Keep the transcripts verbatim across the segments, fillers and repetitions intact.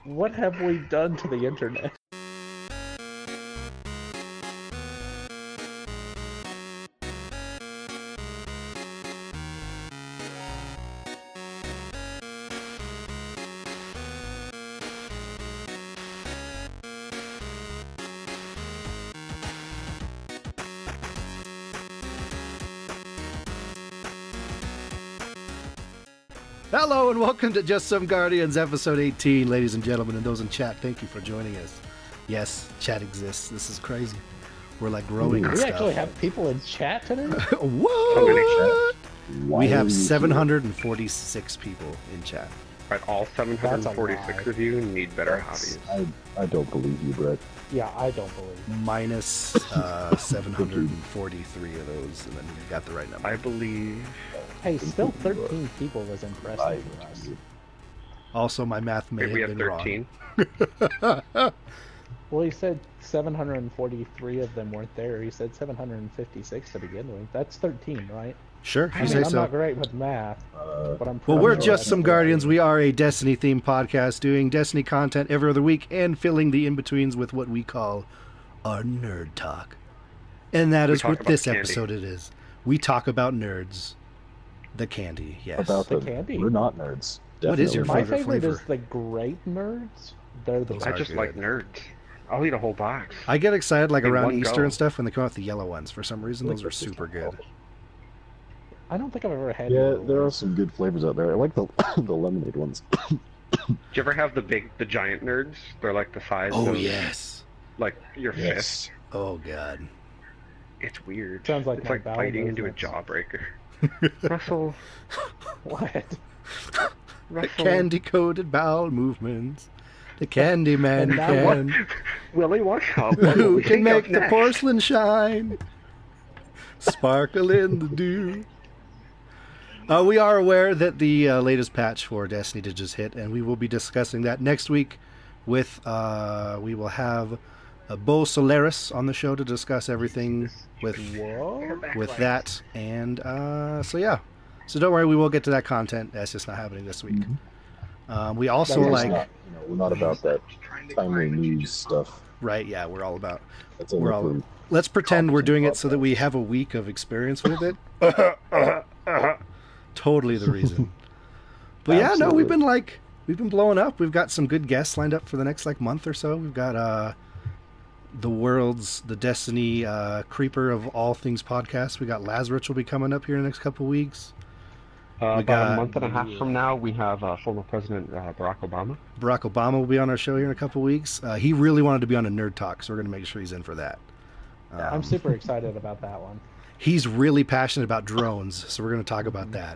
What have we done to the internet? Hello and welcome to Just Some Guardians, episode eighteen, ladies and gentlemen, and those in chat, thank you for joining us. Yes, chat exists. This is crazy. We're like growing and We stuff. actually have people in chat today? What? We have seven hundred forty-six people in chat. But all seven hundred forty-six of you need better hobbies. I, I don't believe you, Brett. Yeah, I don't believe you. Minus uh, seven hundred forty-three of those, and then you got the right number. I believe... Hey, still thirteen people was impressive I, for us. Also, my math may Maybe have we been have thirteen. wrong. Well, he said seven hundred forty-three of them weren't there. He said seven hundred fifty-six to begin with. That's thirteen, right? Sure, if I you mean, say I'm so. not great with math, Uh, but I'm Well, pretty we're sure Just that's Some right. Guardians. We are a Destiny-themed podcast doing Destiny content every other week and filling the in-betweens with what we call our nerd talk. And that We is talk what about this candy. episode it is. We talk about nerds. The candy, yes. about The the, candy. We're not nerds. What is your Definitely My favorite favorite flavor? is the grape nerds. They're the Those I are best. just good. like nerds. I'll eat a whole box. I get excited like In around one Easter go. and stuff when they come out with the yellow ones. For some reason, those are super good. I don't think I've ever had. Yeah, yellow there are ones. some good flavors out there. I like the the lemonade ones. Do you ever have the big, the giant nerds? They're like the size Oh, of, yes. like, your Yes. fist. Oh, God. It's weird. Sounds like it's my like bowel biting into a movements. jawbreaker. Russell, What? The Russell. candy-coated bowel movements. The candy man And now can. Willie, watch out. What Who we can think make of the next? porcelain shine? Sparkle in the dew. Uh, we are aware that the uh, latest patch for Destiny did just hit, and we will be discussing that next week. With uh, we will have uh, Bo Solaris on the show to discuss everything with Whoa. with that, and uh, so yeah. So don't worry, we will get to that content. That's just not happening this week. Um, we also That is like not, you know, we're not about that timely news stuff. right, yeah, we're all about. That's only We're all. for Let's pretend we're doing it so that podcasts. we have a week of experience with it. Totally the reason. But yeah, no, we've Absolutely. been like we've been blowing up. We've got some good guests lined up for the next like month or so. We've got uh the world's the Destiny uh creeper of all things podcast. We got Lazarus will be coming up here in the next couple weeks. Uh, We about got- a month and a half from now, we have uh, former President uh, Barack Obama. Barack Obama will be on our show here in a couple weeks. Uh, he really wanted to be on a nerd talk, so we're going to make sure he's in for that. I'm Um, super excited about that one. He's really passionate about drones, so we're going to talk about that.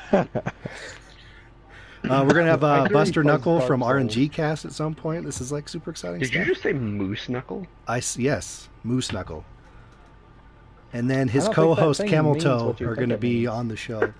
Uh, we're going to have I uh, hear he Buster plays Knuckle Dark from R N G Souls. Cast at some point. This is like super exciting Did stuff. you just say Moose Knuckle? I s- yes, Moose Knuckle. And then his I don't think that co-host thing Camel means Toe what you are think going to it be means. on the show.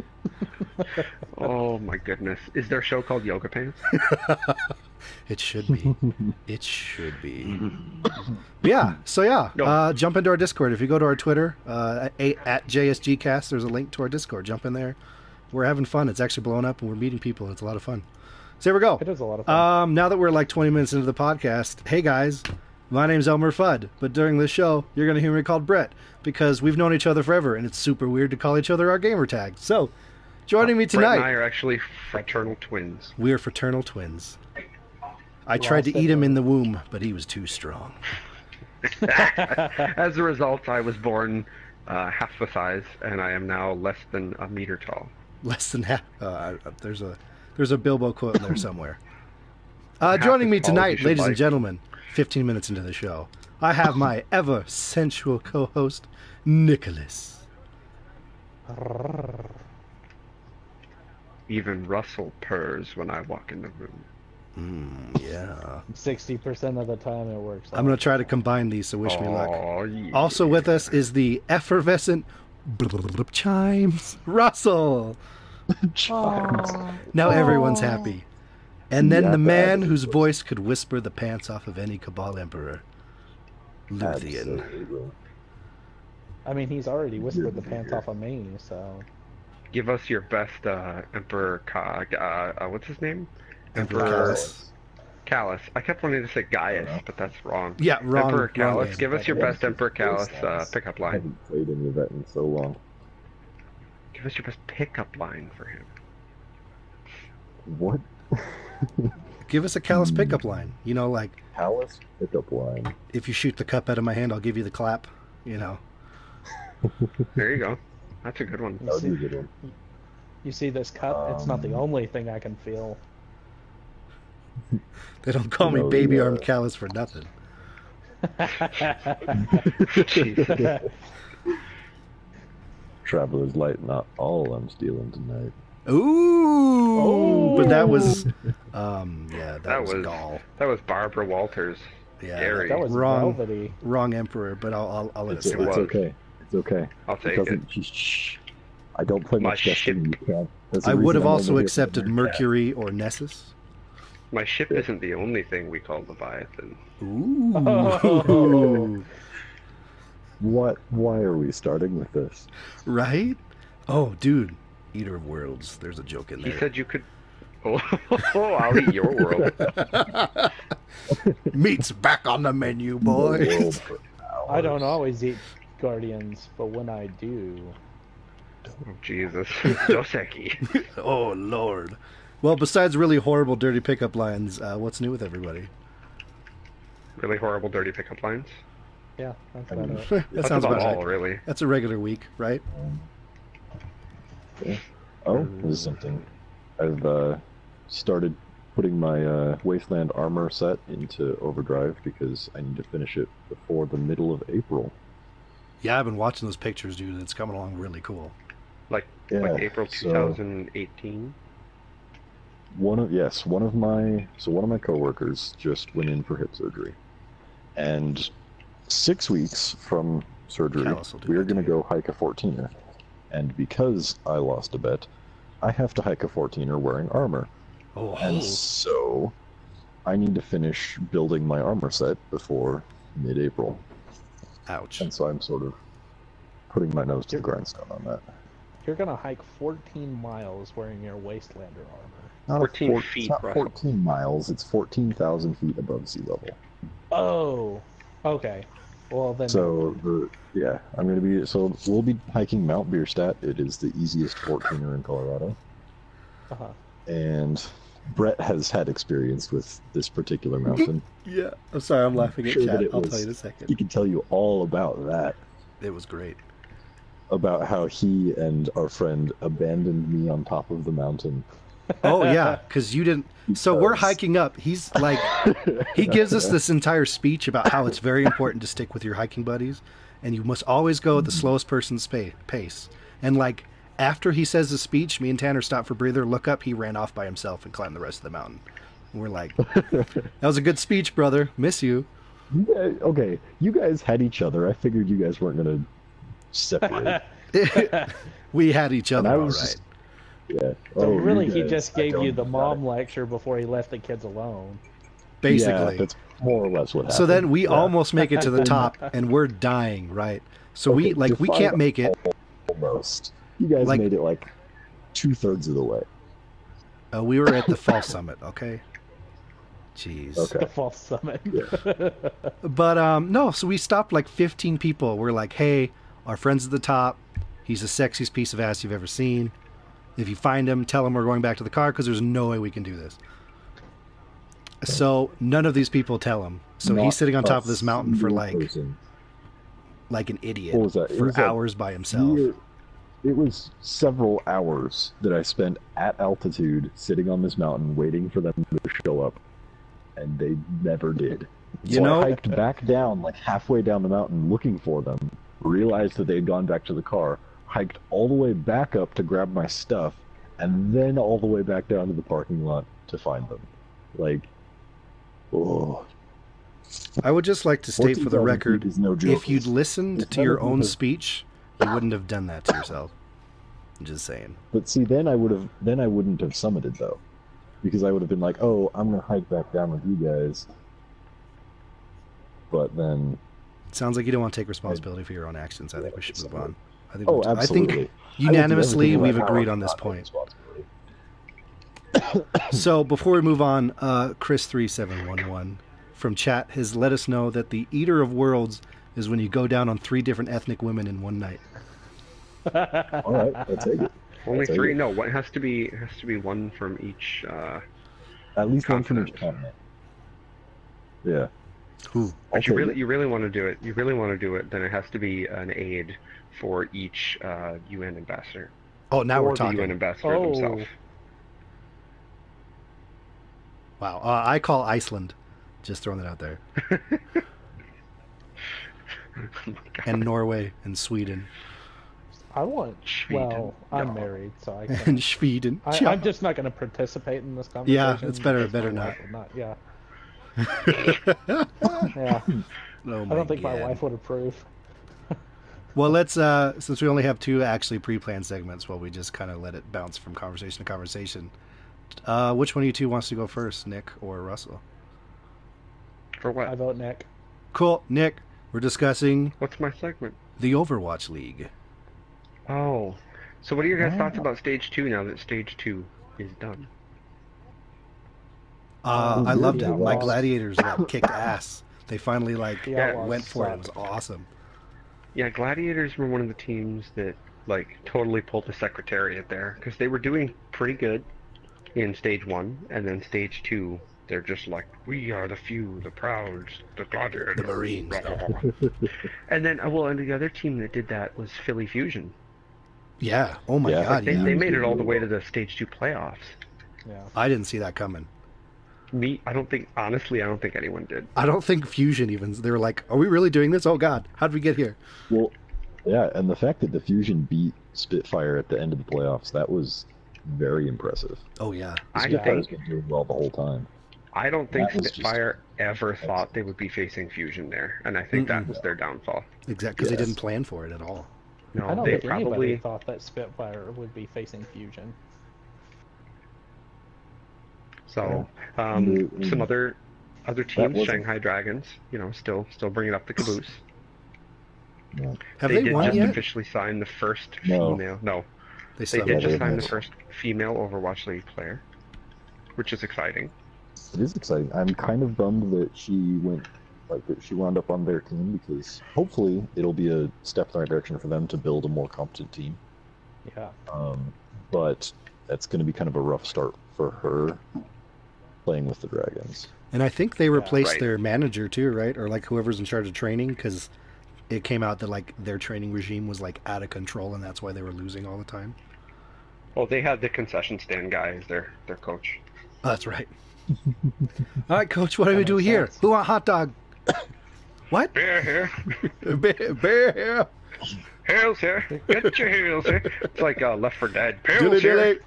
Oh my goodness. Is there a show called Yoga Pants? It should be. It should be. But yeah. So yeah. No. Uh, jump into our Discord. If you go to our Twitter uh, at, at J S G Cast, there's a link to our Discord. Jump in there. We're having fun. It's actually blowing up, and we're meeting people. And it's a lot of fun. So here we go. It is a lot of fun. Um, now that we're like twenty minutes into the podcast, hey guys, my name's Elmer Fudd, but during this show, you're going to hear me called Brett because we've known each other forever, and it's super weird to call each other our gamer tag. So, joining me Brett and I tonight, are actually fraternal twins. we are fraternal twins. I tried to Lost eat it, him in though. the womb, but he was too strong. As a result, I was born uh, half the size, and I am now less than a meter tall. Less than half. Uh, there's a there's a Bilbo quote in there somewhere. Uh, Half joining as me tall as you tonight, should ladies and like. gentlemen, fifteen minutes into the show, I have my ever sensual co-host, Nicholas. Even Russell purrs when I walk in the room. Mm, yeah. Sixty percent of the time it works. I'm going to try to combine these, so wish me luck. Oh, yeah. Also with us is the effervescent chimes, Russell. Now everyone's happy. And then Yeah, the man that- whose voice could whisper the pants off of any Cabal Emperor, Luthien. Absolutely. I mean, he's already whispered the pants off of me, so Give us your best uh, Emperor Ka- uh, uh, what's his name? Emperor Emperor Callus. Callus. I kept wanting to say Gaius, but that's wrong. Yeah, wrong. Emperor wrong Callus. game. Give us your Yeah, best Emperor Callus Voice uh, lines. pickup I line. haven't played any of that in so long. Give us your best pickup line for him. What? Give us a Callus pickup line. You know, like, Callus pickup line. if you shoot the cup out of my hand, I'll give you the clap. You know. There you go. That's a good one. That would be a good one. You see this cup? It's not the Um, only thing I can feel. They don't call me No, baby yeah. arm Callus for nothing. Jesus. Traveler's Light, not all I'm stealing tonight. Ooh, Oh. but that was, um, yeah, that, That was, was Gaul. that was Barbara Walters. Yeah, Scary. That was Wrong. velvety. wrong emperor, but I'll I'll, I'll let It's, it It slide. it's was. okay. It's okay. I'll It take it. doesn't. Shh. I don't play My much Destiny. You can't. That's the I would reason have I'm also only here for accepted the Mercury or Nessus. My ship isn't the only thing we call Leviathan. Ooh. Oh. What? Why are we starting with this? Right? Oh, dude. Eater of Worlds. There's a joke in He there. said you could. Oh, I'll eat your world. Meat's back on the menu, The world boys. for I don't hours. always eat Guardians, but when I do... Oh, Jesus. Doseki. Oh, Lord. Well, besides really horrible, dirty pickup lines, uh, what's new with everybody? Really horrible, dirty pickup lines. Yeah, that's I about mean, it. that That's sounds about about all, right. really. That's a regular week, right? Oh, this is something. I've uh, started putting my uh, Wasteland armor set into overdrive because I need to finish it before the middle of April. Yeah, I've been watching those pictures, dude. It's coming along really cool. Like Yeah, like April so- twenty eighteen. One of yes, one of my so one of my coworkers just went in for hip surgery, and six weeks from surgery, Callus will do we are that going to to go hike a fourteener, and because I lost a bet, I have to hike a fourteener wearing armor, Oh, and so I need to finish building my armor set before mid-April, ouch. and so I'm sort of putting my nose to the grindstone on that. You're gonna hike fourteen miles wearing your Wastelander armor. Not a fourteen four- feet, It's not Russell. fourteen miles. It's fourteen thousand feet above sea level. Oh, okay. Well then, So the yeah, I'm gonna be so we'll be hiking Mount Bierstadt. It is the easiest fourteener in Colorado, uh-huh. and Brett has had experience with this particular mountain. Yeah, I'm sorry, I'm laughing at Sure that chat. it I'll was- tell you in a He second. can tell you all about that, It was great. about how he and our friend abandoned me on top of the mountain. Oh yeah, because you didn't. So we're Because- hiking up. He's like, he gives us this entire speech about how it's very important to stick with your hiking buddies, and you must always go at the slowest person's spa- pace. And like after he says the speech, me and Tanner stop for breather, look up. He ran off by himself and climbed the rest of the mountain. And we're like, that was a good speech, brother. Miss you. You guys, okay, you guys had each other. I figured you guys weren't gonna separate. We had each And other, I all was right. just- yeah. So Oh, you really, he guys, just I gave you don't the got mom it. lecture before he left the kids alone. Basically. Yeah, that's more or less what happened. So then we Yeah. almost make it to the top, and we're dying, right? So we Okay, like we define can't make it. almost. You guys Like- made it like two thirds of the way. Uh, we were at the fall summit, okay? Jeez. The Okay. false summit. Yeah. But um, no, so we stopped like fifteen people. We're like, hey, our friend's at the top. He's the sexiest piece of ass you've ever seen. If you find him, tell him we're going back to the car because there's no way we can do this. So none of these people tell him. So Not he's sitting on a top of this mountain for single like person. like an idiot What was that? It for was like hours by himself. We're- It was several hours that I spent at altitude sitting on this mountain waiting for them to show up, and they never did. You so know- I hiked back down, like halfway down the mountain, looking for them. Realized that they had gone back to the car. Hiked all the way back up to grab my stuff, and then all the way back down to the parking lot to find them. Like, oh, I would just like to state for the fourteen thousand record, feet is no joke. if you'd listened It's to your better than own the- speech, you wouldn't have done that to yourself. I'm just saying. But see, then I would have, then I wouldn't have summited though, because I would have been like, oh, I'm gonna hike back down with you guys. But then, It sounds like you don't want to take responsibility for your own actions. I think we should move on. I think oh, we're- I absolutely. think I will do unanimously everything in we've my power agreed to on this not take point. responsibility. So before we move on, uh, Chris three seven one one from chat has let us know that the Eater of Worlds is when you go down on three different ethnic women in one night. All right, I'll take it. Only I'll take three? it. No, what has to be it has to be one from each. Uh, At least one from each continent. continent. Yeah. Who? But you Okay. really, you really want to do it. You really want to do it. Then it has to be an aide for each uh, U N ambassador. Oh, now or we're the U N talking. ambassador Oh. themselves. Wow. Uh, I call Iceland. Just throwing that out there. Oh my God. And Norway and Sweden I want. Sweden, Well, I'm no. married, so I and can't. Sweden. I, I'm just not going to participate in this conversation. Yeah, it's better- because better my not. wife would not. Yeah. Yeah. Oh I my don't think my God. wife would approve. Well, let's, uh, since we only have two actually pre-planned segments, well, we just kind of let it bounce from conversation to conversation. Uh, which one of you two wants to go first, Nick or Russell? For what? I vote Nick. Cool. Nick, we're discussing What's my segment? the Overwatch League. Oh, so what are your guys' Oh. thoughts about stage two now that stage two is done? Uh, Oh, I good. loved it. Yeah, My well- gladiators like kicked ass. They finally like The Yeah, Outlaws went for it. It was sucked. awesome. Yeah, Gladiators were one of the teams that like totally pulled the Secretariat there because they were doing pretty good in stage one, and then stage two, they're just like, we are the few, the proud, the Gladiators, The Marines. blah, blah, blah. And then, uh, well, and the other team that did that was Philly Fusion. Yeah. Oh my Yeah. God. They, Yeah. they made it all the way to the stage two playoffs. Yeah. I didn't see that coming. Me, I don't think, honestly, I don't think anyone did. I don't think Fusion even. They were like, "Are we really doing this? Oh God, how did we get here?" Well, yeah, and the fact that the Fusion beat Spitfire at the end of the playoffs, that was very impressive. Oh yeah. I Spitfire's think, been doing well the whole time. I don't think That was just- Spitfire ever thought they would be facing Fusion there, and I think that Mm-mm. was their downfall. Exactly. Because they Yes. didn't plan for it at all. No, I don't they think anybody probably. thought that Spitfire would be facing Fusion. So, um, And the- some other other teams, wasn't- Shanghai Dragons, you know, still still bringing up the caboose. Yeah. Have they, they, did won just yet? officially sign the first No. female. No, They they still did haven't. just they sign the haven't. first female Overwatch League player, which is exciting. It is exciting. I'm kind of bummed that she went, like, that she wound up on their team because hopefully it'll be a step in the right direction for them to build a more competent team. Yeah. Um, but that's going to be kind of a rough start for her playing with the Dragons. And I think they replaced Right. their manager too, right? Or like whoever's in charge of training, because it came out that like their training regime was like out of control, and that's why they were losing all the time. Well, they had the concession stand guy as their their coach. Oh, that's right. All right, coach, what do That we do makes here? sense. Who want hot dog? What? Bear here, bear, bear here. heels here, get your heels here. It's like uh, Left four Dead. Dilly Heels here. dilly.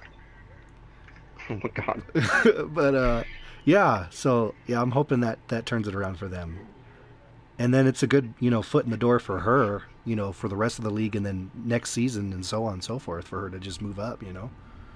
Oh my god. But uh, yeah. So yeah, I'm hoping that that turns it around for them. And then it's a good, you know, foot in the door for her, you know, for the rest of the league, and then next season and so on and so forth for her to just move up, you know.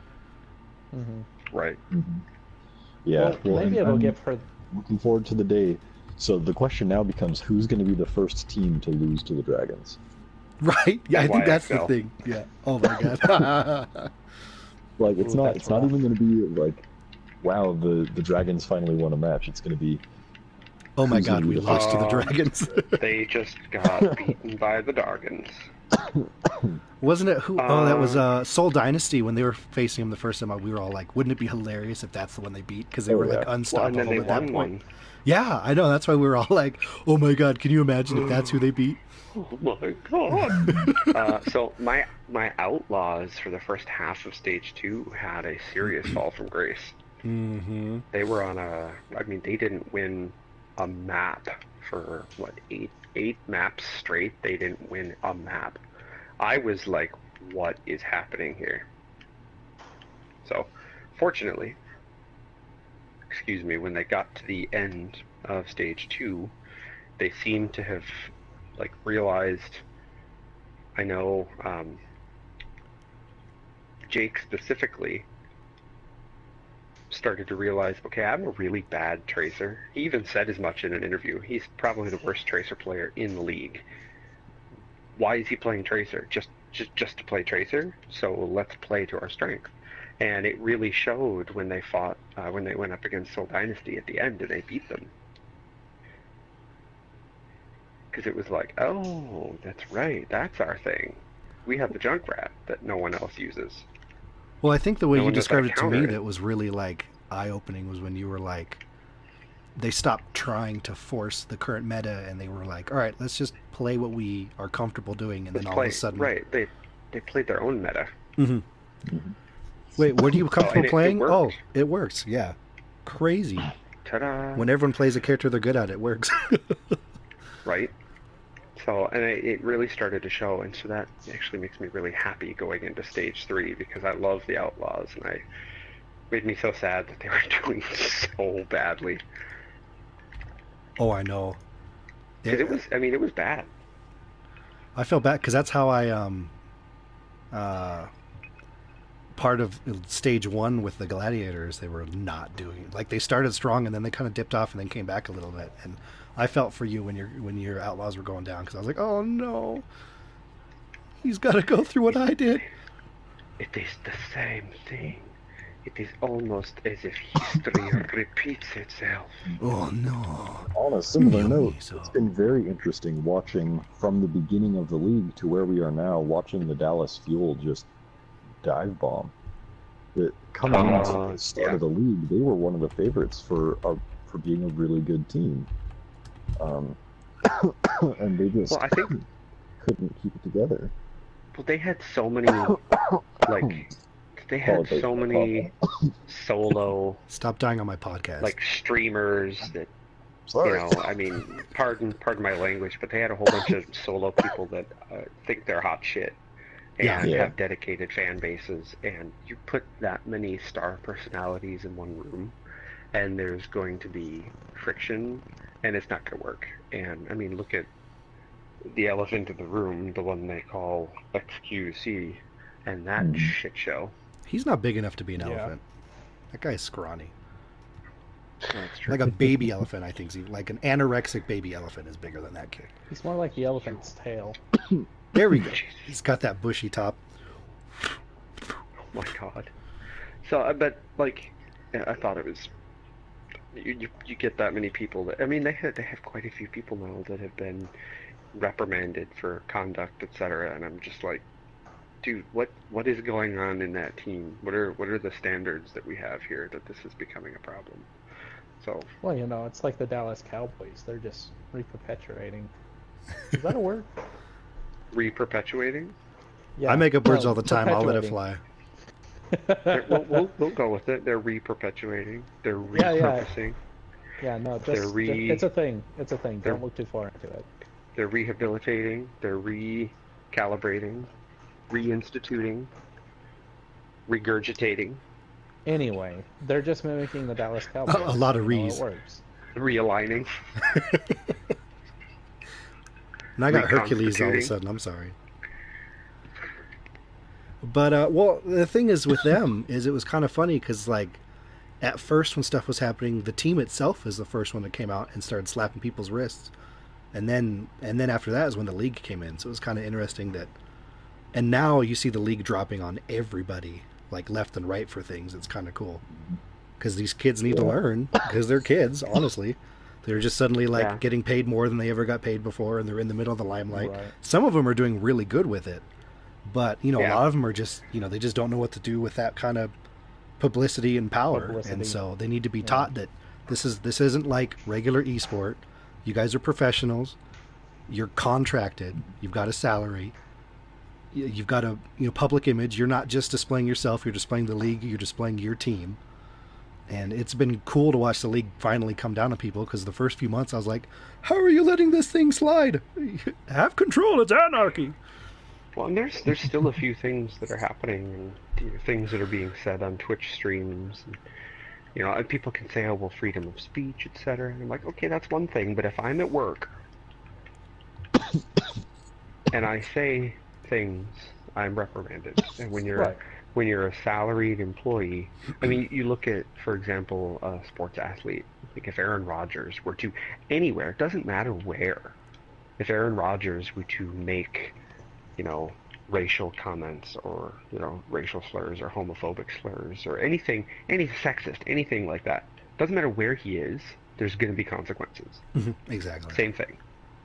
hmm Right. Mm-hmm. Yeah, Well, well, maybe and it'll I'm give her. looking forward to the day. So the question now becomes, who's going to be the first team to lose to the Dragons? Right? Yeah, I think that's the Y X L. thing. Yeah. Oh my god. Like, it's Ooh, not that's it's not rough. even going to be like, wow, the the Dragons finally won a match. It's going to be, Oh my Who's god, gonna we be the lost to the first? Dragons. They just got beaten by the Dargans. Wasn't it who? Oh, that was Uh, uh, Soul Dynasty when they were facing him the first time out. We were all like, wouldn't it be hilarious if that's the one they beat? Because they Oh, were like yeah. Well, and unstoppable then they at that won point. one. Yeah, I know. That's why we were all like, oh my god, can you imagine if that's who they beat? Oh my god. uh, so my my Outlaws for the first half of stage two had a serious fall from grace. Mm-hmm. They were on a. I mean, they didn't win a map for what eight eight maps straight. They didn't win a map. I was like, what is happening here? So, fortunately, excuse me, when they got to the end of stage two, they seemed to have like realized. I know um, Jake specifically started to realize, okay, I'm a really bad tracer. He even said as much in an interview. He's probably the worst tracer player in the league. Why is he playing tracer? Just just just to play tracer? So let's play to our strength. And it really showed when they fought, uh, when they went up against Soul Dynasty at the end and they beat them. Because it was like, oh, that's right, that's our thing. We have the Junkrat that no one else uses. Well, I think the way No you one knows how to described it to me counter it. that was really like eye-opening was when you were like, they stopped trying to force the current meta and they were like, all right, let's just play what we are comfortable doing, and Let's then all play, of a sudden, right? They they played their own meta. hmm Wait, what are you comfortable and it- it playing? worked. Oh, it works. Yeah, crazy. Ta-da! When everyone plays a character they're good at, it works. Right? So, and it, it really started to show, and so that actually makes me really happy going into stage three because I love the Outlaws, and I made me so sad that they were doing so badly. Oh, I know. 'Cause it was, I mean, it was bad. I feel bad because that's how I um uh part of stage one with the gladiators. They were not doing like they started strong and then they kind of dipped off and then came back a little bit. And I felt for you when your when your outlaws were going down because I was like, oh no, he's got to go through what I did. It is the same thing. It is almost as if history repeats itself. Oh no. On a similar Yummy, note, so- it's been very interesting watching from the beginning of the league to where we are now, watching the Dallas Fuel just dive bomb. That coming Uh, into the start yeah. of the league, they were one of the favorites for a, for being a really good team. Um, and they just Well, I think couldn't keep it together. well, they had so many like they had Apologize so for my many solo Stop dying on my podcast. like streamers that Sorry. you know, I mean, pardon pardon my language, but they had a whole bunch of solo people that uh, think they're hot shit and Yeah. Yeah. have dedicated fan bases. And you put that many star personalities in one room, and there's going to be friction, and it's not going to work. And I mean, look at the elephant in the room, the one they call X Q C, and that Mhm. shit show. He's not big enough to be an Yeah. elephant. That guy's scrawny. That's true. Like a baby elephant, I think. Like an anorexic baby elephant is bigger than that kid. He's more like the elephant's tail. There we go. He's got that bushy top. Oh my god. So, uh, but like, yeah, I thought it was. You, you you get that many people that I mean they have they have quite a few people now that have been reprimanded for conduct, et cetera. And I'm just like, dude, what what is going on in that team? What are what are the standards that we have here that this is becoming a problem? So Well, you know, it's like the Dallas Cowboys. They're just re-perpetuating. Is that a word? re-perpetuating. Yeah. I make up words no, all the time. I'll let it perpetuating. fly. They're- we'll, we'll we'll go with it. They're re-perpetuating. They're Yeah, yeah. repurposing. Yeah, no, They're just re- it's a thing. It's a thing. they're- Don't look too far into it. They're rehabilitating. They're recalibrating, reinstituting, regurgitating, Anyway, they're just mimicking the Dallas Cowboys. A lot of You know, re's. It works. realigning. And I got Hercules all of a Reconstituting. sudden. I'm sorry. But uh, well, the thing is with them is it was kind of funny because like at first when stuff was happening, the team itself is the first one that came out and started slapping people's wrists, and then and then after that is when the league came in. So it was kind of interesting that, and now you see the league dropping on everybody like left and right for things. It's kind of cool because these kids need to Yeah. learn because they're kids. Honestly, they're just suddenly like Yeah. getting paid more than they ever got paid before, and they're in the middle of the limelight. Right. Some of them are doing really good with it, but you know, a Yeah. lot of them are just you know they just don't know what to do with that kind of publicity and power, Publicity. and so they need to be Yeah. taught that this is this isn't like regular esport. You guys are professionals. You're contracted. You've got a salary. y- You've got a you know public image. You're not just displaying yourself. You're displaying the league. You're displaying your team. And it's been cool to watch the league finally come down on people because the first few months I was like, "How are you letting this thing slide? Have control. It's anarchy." Well, and there's there's still a few things that are happening, and you know, things that are being said on Twitch streams. And, you know, and people can say, "Oh, well, freedom of speech, et cetera" And I'm like, okay, that's one thing, but if I'm at work and I say things, I'm reprimanded. And when you're Right. when you're a salaried employee, I mean, you look at, for example, a sports athlete. Like if Aaron Rodgers were to anywhere, it doesn't matter where. If Aaron Rodgers were to make, you know, racial comments or, you know, racial slurs or homophobic slurs or anything, any sexist, anything like that. Doesn't matter where he is, there's going to be consequences. Mm-hmm. Exactly. Same thing.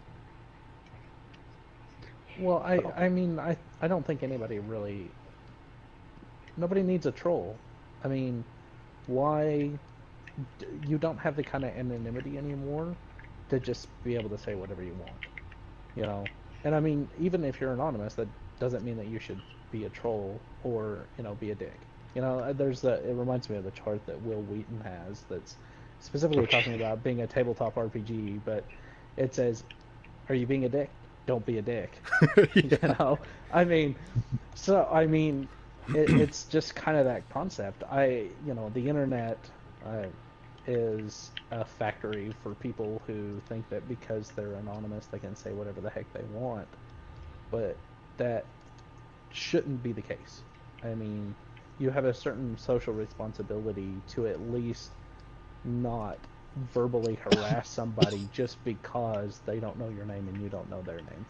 Well, I I mean I I don't think anybody really. Nobody needs a troll. I mean, why? You don't have the kind of anonymity anymore to just be able to say whatever you want, you know. And I mean, even if you're anonymous, that doesn't mean that you should be a troll or, you know, be a dick. You know, there's the. It reminds me of the chart that Will Wheaton has that's specifically talking about being a tabletop R P G, but it says, "Are you being a dick? Don't be a dick." Yeah. You know, I mean, so I mean, it, it's just kind of that concept. I, you know, the internet uh, is a factory for people who think that because they're anonymous, they can say whatever the heck they want, but that shouldn't be the case. I mean, you have a certain social responsibility to at least not verbally harass somebody just because they don't know your name and you don't know their name.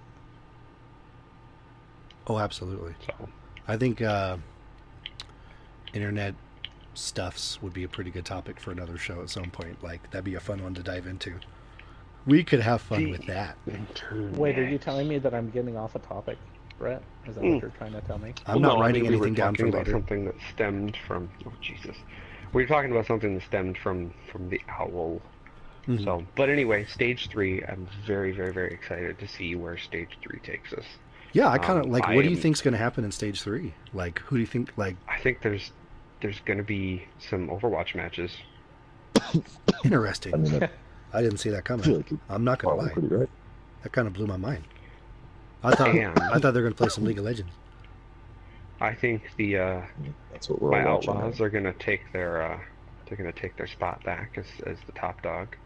Oh, absolutely. So, I think uh, internet stuffs would be a pretty good topic for another show at some point. Like, that'd be a fun one to dive into. We could have fun The with that. internet. Wait, are you telling me that I'm getting off a topic, Brett? Is that Mm. what you're trying to tell me? I'm Well, not no, I writing mean, we anything were down talking for about later. something that stemmed from. Oh Jesus, we were talking about something that stemmed from from the owl. Mhm. So, but anyway, stage three. I'm very, very, very excited to see where stage three takes us. Yeah, I kind of Um, like. I What do you am- think's going to happen in stage three? Like, who do you think? Like, I think there's there's going to be some Overwatch matches. interesting. I mean, I didn't see that I coming. feel like you're I'm not going to probably lie. pretty right. That kind of blew my mind. I thought And- I thought they were going to play some League of Legends. I think the uh, That's what we're my all watching. outlaws are going to take their uh, they're going to take their spot back as as the top dog.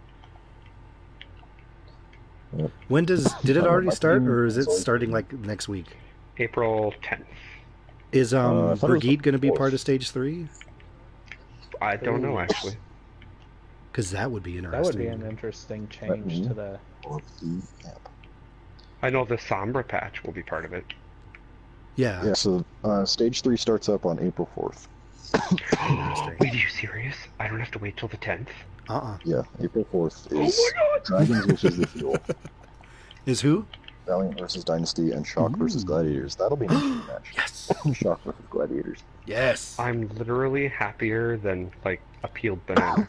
When does did it Uh, already my start, team or is it is always- starting like next week? April tenth. Is um Uh, I thought it was Brigitte going to be fourth. part of stage three? I don't know Ooh. actually. Because that would be That interesting. would be an interesting change me- to the. Or the app. I know the Sombra patch will be part of it. Yeah. Yeah, so uh, stage three starts up on April fourth. Interesting. Wait, are you serious? I don't have to wait till the tenth? Uh-uh. Yeah, April fourth Oh is my god! Dragons versus the Fuel, Is who? Valiant versus Dynasty, and Shock versus Ooh. Gladiators. That'll be an interesting match. Yes. Shock versus Gladiators. Yes. I'm literally happier than, like, a peeled banana.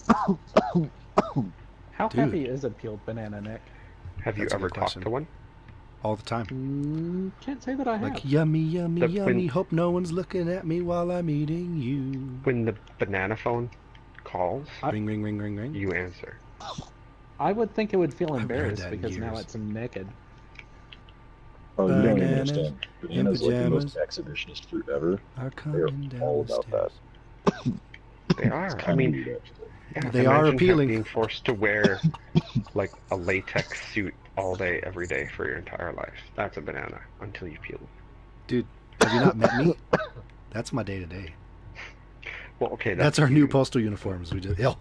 How Dude. happy is a peeled banana, Nick? Have you That's a ever good talked question. to one? All the time. Mm, can't say that I have. Like, yummy, yummy, The- yummy. when- Hope no one's looking at me while I'm eating you. When the banana phone calls, I- Ring, ring, ring, ring, ring. you answer. I would think it would feel I've heard embarrassed that in because now years. it's naked. Oh, you don't even Bananas understand. in Banana's like the most pajamas. exhibitionist fruit ever. Are They're coming down all the about stairs. that. They are. It's I kind mean, of weird, actually. yeah, They are imagine appealing. being forced to wear, like, a latex suit all day, every day for your entire life. That's a banana until you peel it. Dude, have you not met me? That's my day to day. Well, okay, That's that's, our new you. postal uniforms. We just yeah.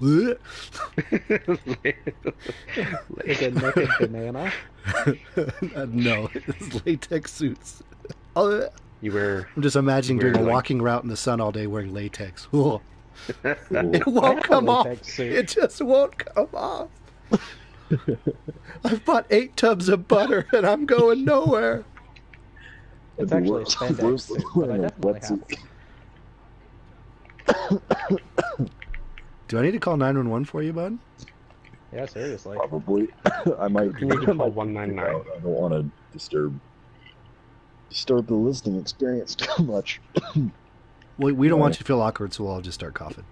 Is it naked banana? Uh, no, it's latex suits. Oh, You wear. I'm just imagining Weird, doing a like- walking route in the sun all day wearing latex. Whoa. It I won't have a come off. latex suit. It just won't come off. I've bought eight tubs of butter and I'm going nowhere. It's It'd be actually a worse- spandex worse suit, than but I wearing a definitely have wetsuit. Do I need to call nine one one for you, bud? Yeah, seriously. Probably. I might. You need to I call might one nine nine. I don't want to disturb disturb the listening experience too much. We, we don't want Right. you to feel awkward, so we'll all just start coughing.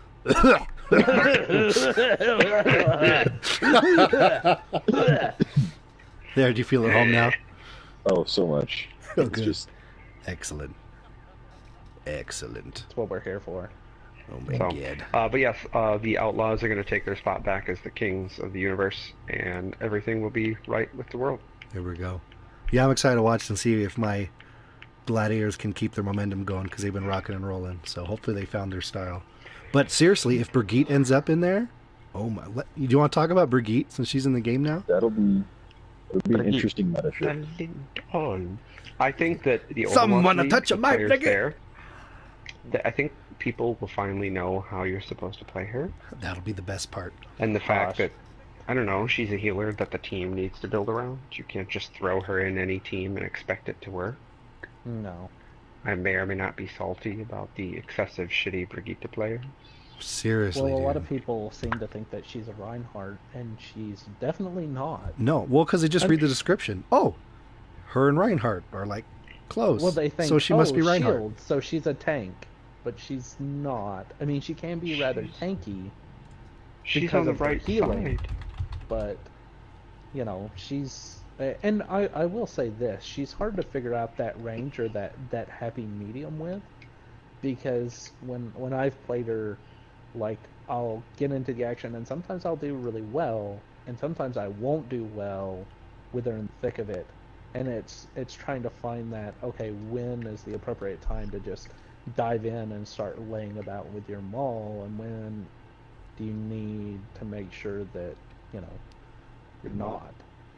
There, do you feel at home now? Oh, so much. Oh, It's good. just Excellent. Excellent. That's what we're here for. Oh my So, god. uh, but yes, uh, the Outlaws are going to take their spot back as the kings of the universe, and everything will be right with the world. There we go. Yeah, I'm excited to watch and see if my gladiators can keep their momentum going because they've been rocking and rolling. So hopefully they found their style. But seriously, if Brigitte ends up in there, oh my! Let, do you want to talk about Brigitte since she's in the game now? that'll be would be an But he- interesting meta shift. on. I think that the Someone Overwatch to League, touch the a mic, players nigga. there, that I think people will finally know how you're supposed to play her, That'll be the best part. and the fact Gosh. that I don't know, she's a healer that the team needs to build around. You can't just throw her in any team and expect it to work. No. I may or may not be salty about the excessive shitty Brigitte player. Seriously, Well, a lot dude. of people seem to think that she's a Reinhardt, and she's definitely not. No, well, because they just I'm- read the description. Oh, her and Reinhardt are like close. Well, they think, so she oh, must be Reinhardt. shield, so she's a tank, but she's not. I mean, she can be rather She's- tanky, She's Because on the of her right healing. side. but you know, she's. And I, I will say this: she's hard to figure out that range or that, that happy medium with, because when when I've played her, like I'll get into the action, and sometimes I'll do really well, and sometimes I won't do well with her in the thick of it, and it's it's trying to find that, okay, when is the appropriate time to just dive in and start laying about with your maul, and when do you need to make sure that, you know, you're not.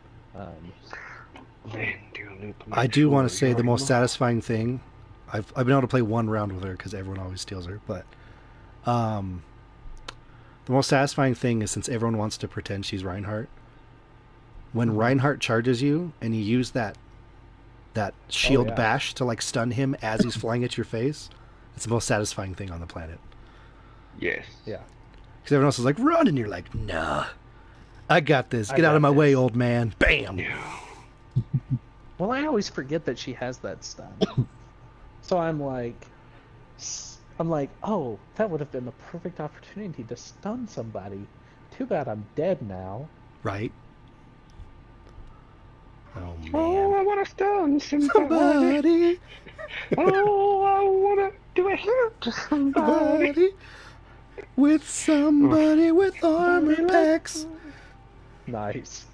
Um, Man, do a loop, I make do want to sure say the you're most not. satisfying thing. I've I've been able to play one round with her because everyone always steals her. But um, the most satisfying thing is, since everyone wants to pretend she's Reinhardt, when Reinhardt charges you and you use that that shield yeah. bash to like stun him as he's flying at your face, it's the most satisfying thing on the planet. Yes. yeah. Because everyone else is like, run, and you're like, nah, I got this. I Get out got of my way, this. old man. Bam. Well, I always forget that she has that stun. So I'm like, s- I'm like, oh, that would have been the perfect opportunity to stun somebody. Too bad I'm dead now. Right? Oh, Oh, man. I want to stun somebody. Somebody, Oh, I want to do a hit to somebody. somebody, with somebody with armor packs. Nice.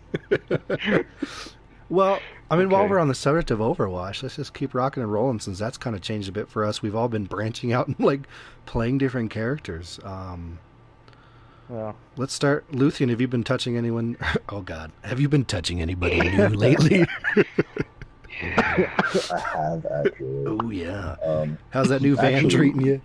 Well, I mean, while Okay. we're on the subject of Overwatch, let's just keep rocking and rolling, since that's kind of changed a bit for us. We've all been branching out and like playing different characters. Um, Well, let's start. Luthien, have you been touching anyone? Oh God, have you been touching anybody new lately? I have actually. Oh yeah. Um, How's that new van Actually- treating you?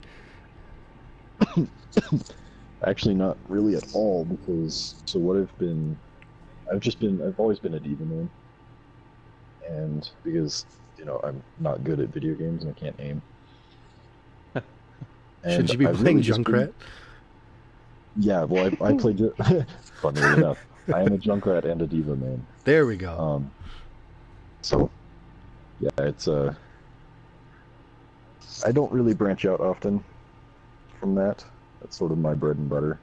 actually, not really at all, because so what I've been, I've just been, I've always been a diva main, and because you know I'm not good at video games and I can't aim. Should And you be I've playing really just Junkrat? been- Yeah, well, I, I play. Ju- Funnily enough, I am a Junkrat and a diva main. There we go. Um, so, yeah, it's Uh, I don't really branch out often from that. That's sort of my bread and butter.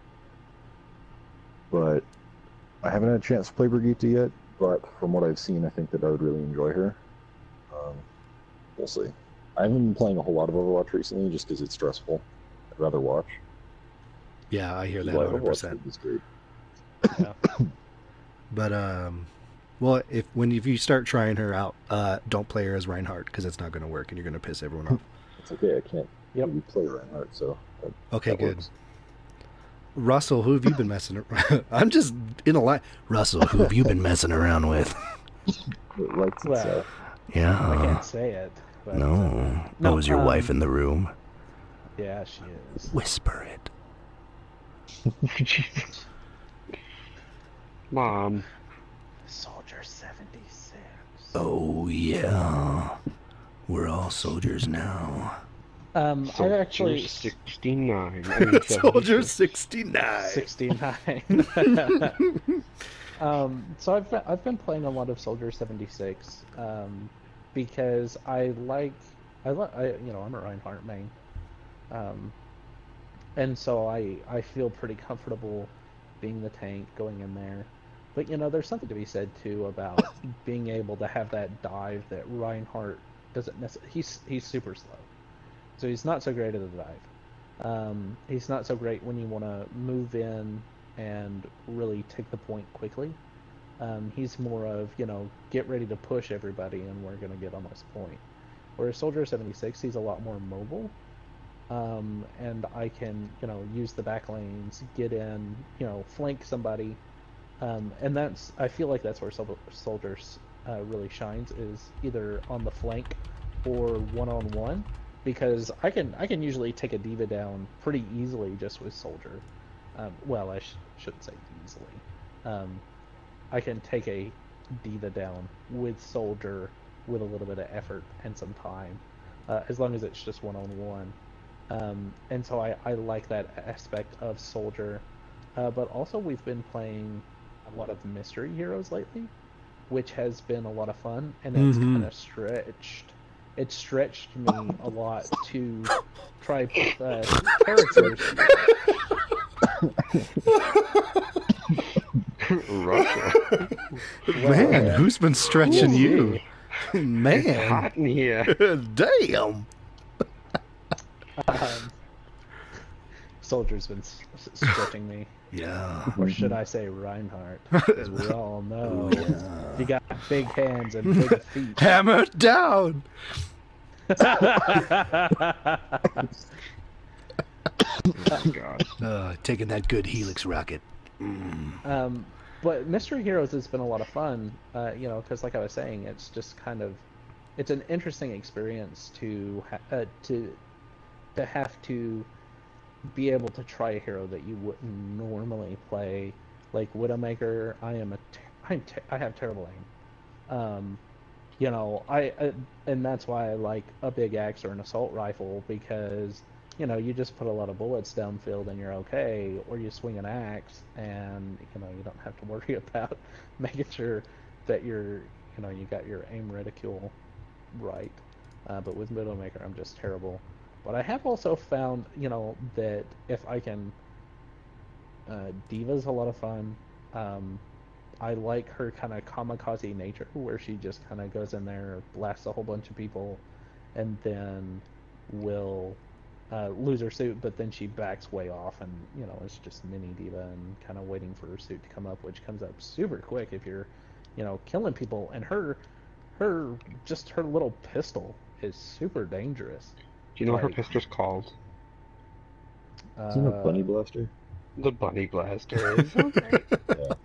But I haven't had a chance to play Brigitte yet, but from what I've seen, I think that I would really enjoy her. Um, we'll see. I haven't been playing a whole lot of Overwatch recently just because it's stressful. I'd rather watch. Yeah, I hear that Like, one hundred Overwatch percent. is great. yeah. But um, well, if when if you start trying her out, uh, don't play her as Reinhardt, because it's not going to work and you're going to piss everyone off. It's okay, I can't Yep. really play Reinhardt, so that, Okay, that good. works. Russell, who have you been messing around? I'm just in a line. Russell, who have you been messing around with? It writes Well, itself. I Yeah. can't say it. But, uh, No. No, Oh, is your um, wife in the room? yeah, she is. Whisper it. Jesus. Mom. Soldier seventy-six. Oh yeah. We're all soldiers now. Um, I've Soldier actually sixty-nine. I mean, Soldier seventy-six. sixty-nine. sixty-nine. um, so I've been, I've been playing a lot of Soldier seventy-six um, because I like I like I you know I'm a Reinhardt main, um, and so I I feel pretty comfortable being the tank going in there. But you know, there's something to be said too about being able to have that dive that Reinhardt doesn't necessarily. He's he's super slow, so he's not so great at the dive. Um, he's not so great when you want to move in and really take the point quickly. Um, he's more of, you know, get ready to push everybody and we're going to get on this point. Whereas Soldier seventy-six, he's a lot more mobile. Um, and I can, you know, use the back lanes, get in, you know, flank somebody, Um, and that's I feel like that's where sol- soldiers uh, really shines is either on the flank or one on one, because I can I can usually take a diva down pretty easily just with soldier. Um, well, I sh- shouldn't say easily. Um, I can take a diva down with soldier with a little bit of effort and some time, uh, as long as it's just one on one. Um, and so I, I like that aspect of soldier. Uh, but also we've been playing a lot of mystery heroes lately, which has been a lot of fun, and it's Mhm. kind of stretched. It stretched me a lot to try uh, characters. Russia. Man, uh, who's been stretching Ooh, you? gee. It's Man, hot in here. damn. Um, Soldier's been s- s- stretching me, Yeah. or should I say Reinhardt? As we all know, you got big hands and big feet. Hammer down. Oh, God. Uh, taking that good Helix rocket. Mm. Um, but Mystery Heroes has been a lot of fun, uh, you know, because like I was saying, it's just kind of, it's an interesting experience to ha- uh, to to have to be able to try a hero that you wouldn't normally play, like Widowmaker. I am a, ter- I'm ter- I have terrible aim. Um, you know, I, I and that's why I like a big axe or an assault rifle, because you know you just put a lot of bullets downfield and you're okay, or you swing an axe and you know you don't have to worry about making sure that you're you know you got your aim reticule right. Uh, but with Widowmaker, I'm just terrible. But I have also found you know that if I can, uh, Diva's a lot of fun. Um, I like her kind of kamikaze nature, where she just kind of goes in there, blasts a whole bunch of people, and then will uh, lose her suit, but then she backs way off, and you know it's just mini diva and kind of waiting for her suit to come up, which comes up super quick if you're, you know, killing people. And her, her just her little pistol is super dangerous. Do you know what her Like, pistol's called? Isn't it a uh, bunny blaster? The Bunny Blaster. It's so great. Yeah.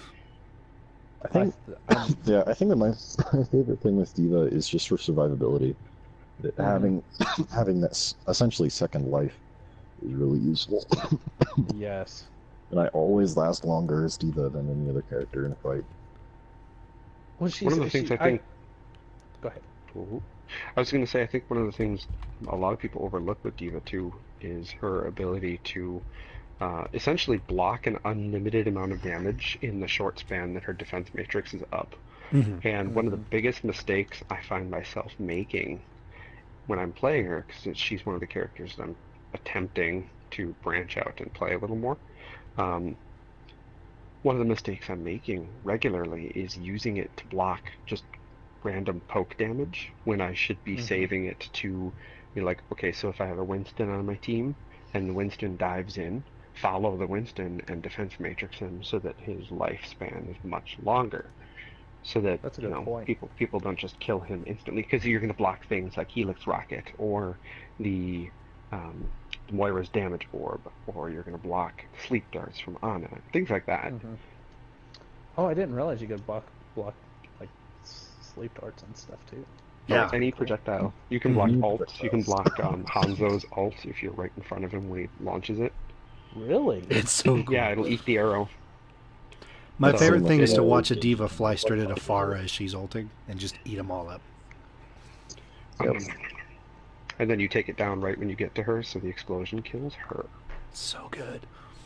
I I, think, I'm, yeah, I think that my, my favorite thing with Diva is just her survivability. That Mhm. Having having that s- essentially second life is really useful. yes. And I always last longer as Diva than any other character in a fight. Well, she's One of the she, things I I, think. go ahead. Ooh. I was going to say, I think one of the things a lot of people overlook with Diva too is her ability to uh, essentially block an unlimited amount of damage in the short span that her defense matrix is up. Mhm. And one of the Mhm. biggest mistakes I find myself making when I'm playing her, because she's one of the characters that I'm attempting to branch out and play a little more. Um, one of the mistakes I'm making regularly is using it to block just random poke damage when I should be Mhm. saving it to be like, okay, so if I have a Winston on my team and the Winston dives in, follow the Winston and defense matrix him so that his lifespan is much longer. So that, That's a you good know, point. people people don't just kill him instantly, because you're going to block things like Helix Rocket or the um, Moira's damage orb, or you're going to block sleep darts from Ana, things like that. Mhm. Oh, I didn't realize you could block block like s- sleep darts and stuff too. Oh, Yeah. any Cool. projectile. You can block Mhm. ults. You can block um, Hanzo's ult if you're right in front of him when he launches it. Really? It's so cool. Yeah, it'll eat the arrow. My So, favorite thing is it- to watch a diva fly straight at a Pharah as she's ulting and just eat them all up. um, and then you take it down right when you get to her, so the explosion kills her. So good.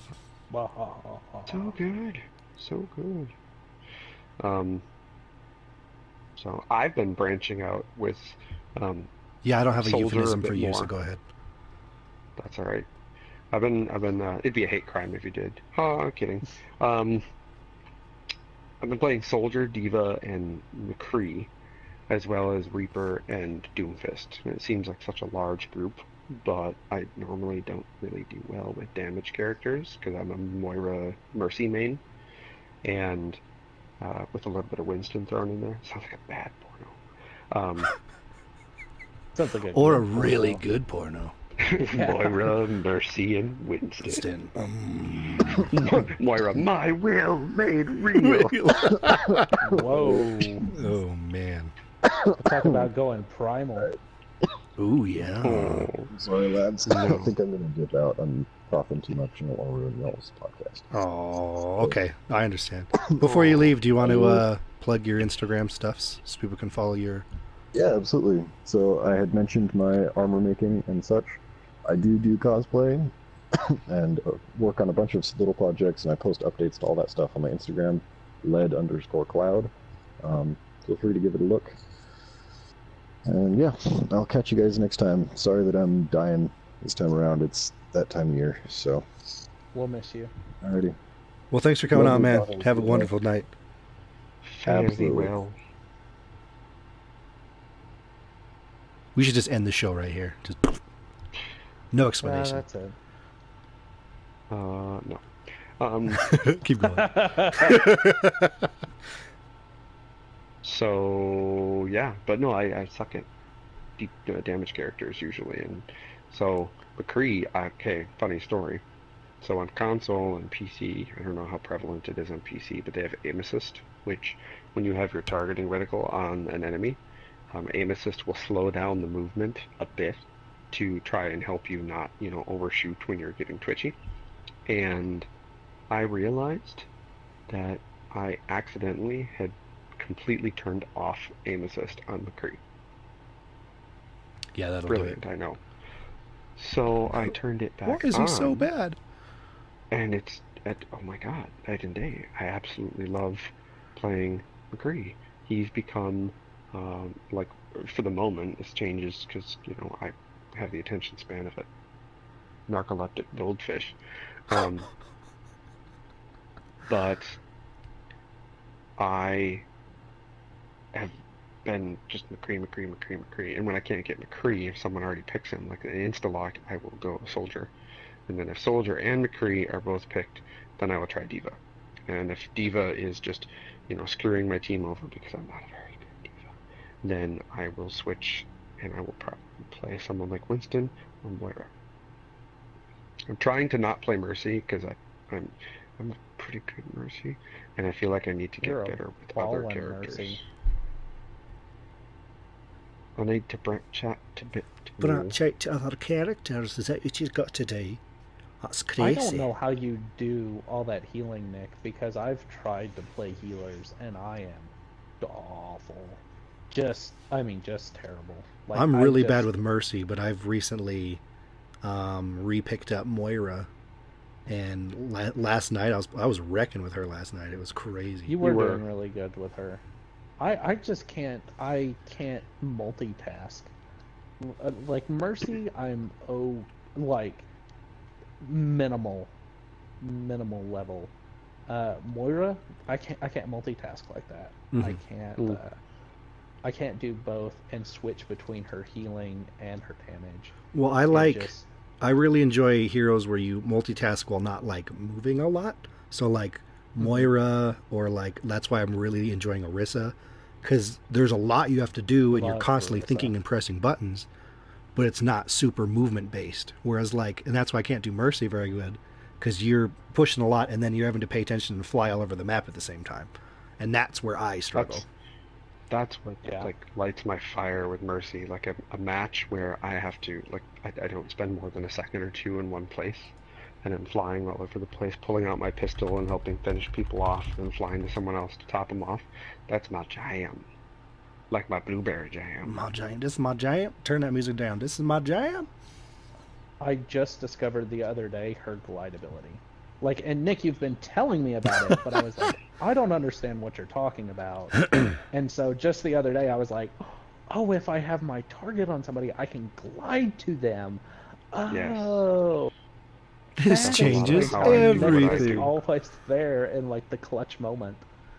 So good, so good. Um, so I've been branching out with. Um, Yeah, I don't have a Soldier euphemism a bit for you, more. so go ahead. That's all right. I've been, I've been. Uh, it'd be a hate crime if you did. Ha, kidding. Um, I've been playing Soldier, Diva, and McCree, as well as Reaper and Doomfist. And it seems like such a large group, but I normally don't really do well with damage characters because I'm a Moira Mercy main, and uh, with a little bit of Winston thrown in there. Sounds like a bad porno. Um, Sounds like a Or a good really porno. good porno. Yeah. Moira, Mercy, and Winston. Winston. Um, Moira, my will made real. Whoa. oh man. Talk about going primal. Ooh yeah. Oh, Sorry, lads. I don't think I'm going to dip out. I'm talking too much and I don't want to ruin y'all's podcast. Oh, okay. I understand. Before you leave, do you want to uh, plug your Instagram stuffs so people can follow your? Yeah, absolutely. So I had mentioned my armor making and such. I do do cosplay and uh, work on a bunch of little projects, and I post updates to all that stuff on my Instagram, led underscore cloud. Um, feel free to give it a look. And yeah, I'll catch you guys next time. Sorry that I'm dying this time around. It's that time of year, so. We'll miss you. Alrighty. Well, thanks for coming Lovely on, man. talking to Have a you. wonderful night. fairly Absolutely. well. We should just end the show right here. Just no Uh, explanation. that's it. Uh, no. Um, Keep going. so yeah, but no, I, I suck at deep uh, damage characters usually, and so McCree. Okay, funny story. So on console and P C, I don't know how prevalent it is on P C, but they have aim assist, which when you have your targeting reticle on an enemy, um, aim assist will slow down the movement a bit to try and help you not, you know, overshoot when you're getting twitchy. And I realized that I accidentally had completely turned off aim assist on McCree. Yeah, that'll Brilliant, do I know. So I turned it it. back Why is he so on, bad? and it's at, oh my god, night and day. I absolutely love playing McCree. He's become um, like, for the moment, this changes because, you know, I have the attention span of a narcoleptic goldfish. Um, but I have been just McCree, McCree, McCree, McCree. And when I can't get McCree, if someone already picks him, like an insta-lock, I will go Soldier. And then if Soldier and McCree are both picked, then I will try Diva. And if Diva is just, you know, screwing my team over because I'm not a very good Diva, then I will switch and I will probably play someone like Winston or Moira. I'm trying to not play Mercy because I'm I'm a pretty good Mercy, and I feel like I need to get You're a better with ball other in characters. Mercy. I need to branch out a bit. Branch out to other characters. Is that what you've got to do? That's I crazy. don't know how you do all that healing, Nick, because I've tried to play healers and I am awful. Just, I mean, just terrible. Like, I'm I really just- bad with Mercy, but I've recently um, re-picked up Moira, and la- last night I was I was wrecking with her last night. It was crazy. You were, You were. doing really good with her. I, I just can't, I can't multitask. Uh, Like, Mercy, I'm, oh, like, minimal, minimal level. Uh, Moira, I can't, I can't multitask like that. I Mhm. can't, Mm. uh, I can't do both and switch between her healing and her damage. Well, I It like just- I really enjoy heroes where you multitask while not like moving a lot. So like Moira, or like that's why I'm really enjoying Orisa, because there's a lot you have to do and you're Love constantly Orisa. thinking and pressing buttons, but it's not super movement based. Whereas like, and that's why I can't do Mercy very good, because you're pushing a lot and then you're having to pay attention and fly all over the map at the same time, and that's where I struggle. That's that's what Yeah. like lights my fire with Mercy. Like a, a match where I have to like I, I don't spend more than a second or two in one place, and I'm flying all over the place, pulling out my pistol and helping finish people off, and flying to someone else to top them off. That's my jam. Like my blueberry jam. My jam. This is my jam. Turn that music down. This is my jam. I just discovered the other day her glide ability. Like, and Nick, you've been telling me about it, but I was like, I don't understand what you're talking about. And so just the other day, I was like, oh, if I have my target on somebody, I can glide to them. Yes. Oh, This that is changes how I do what I everything. do. always there in like the clutch moment.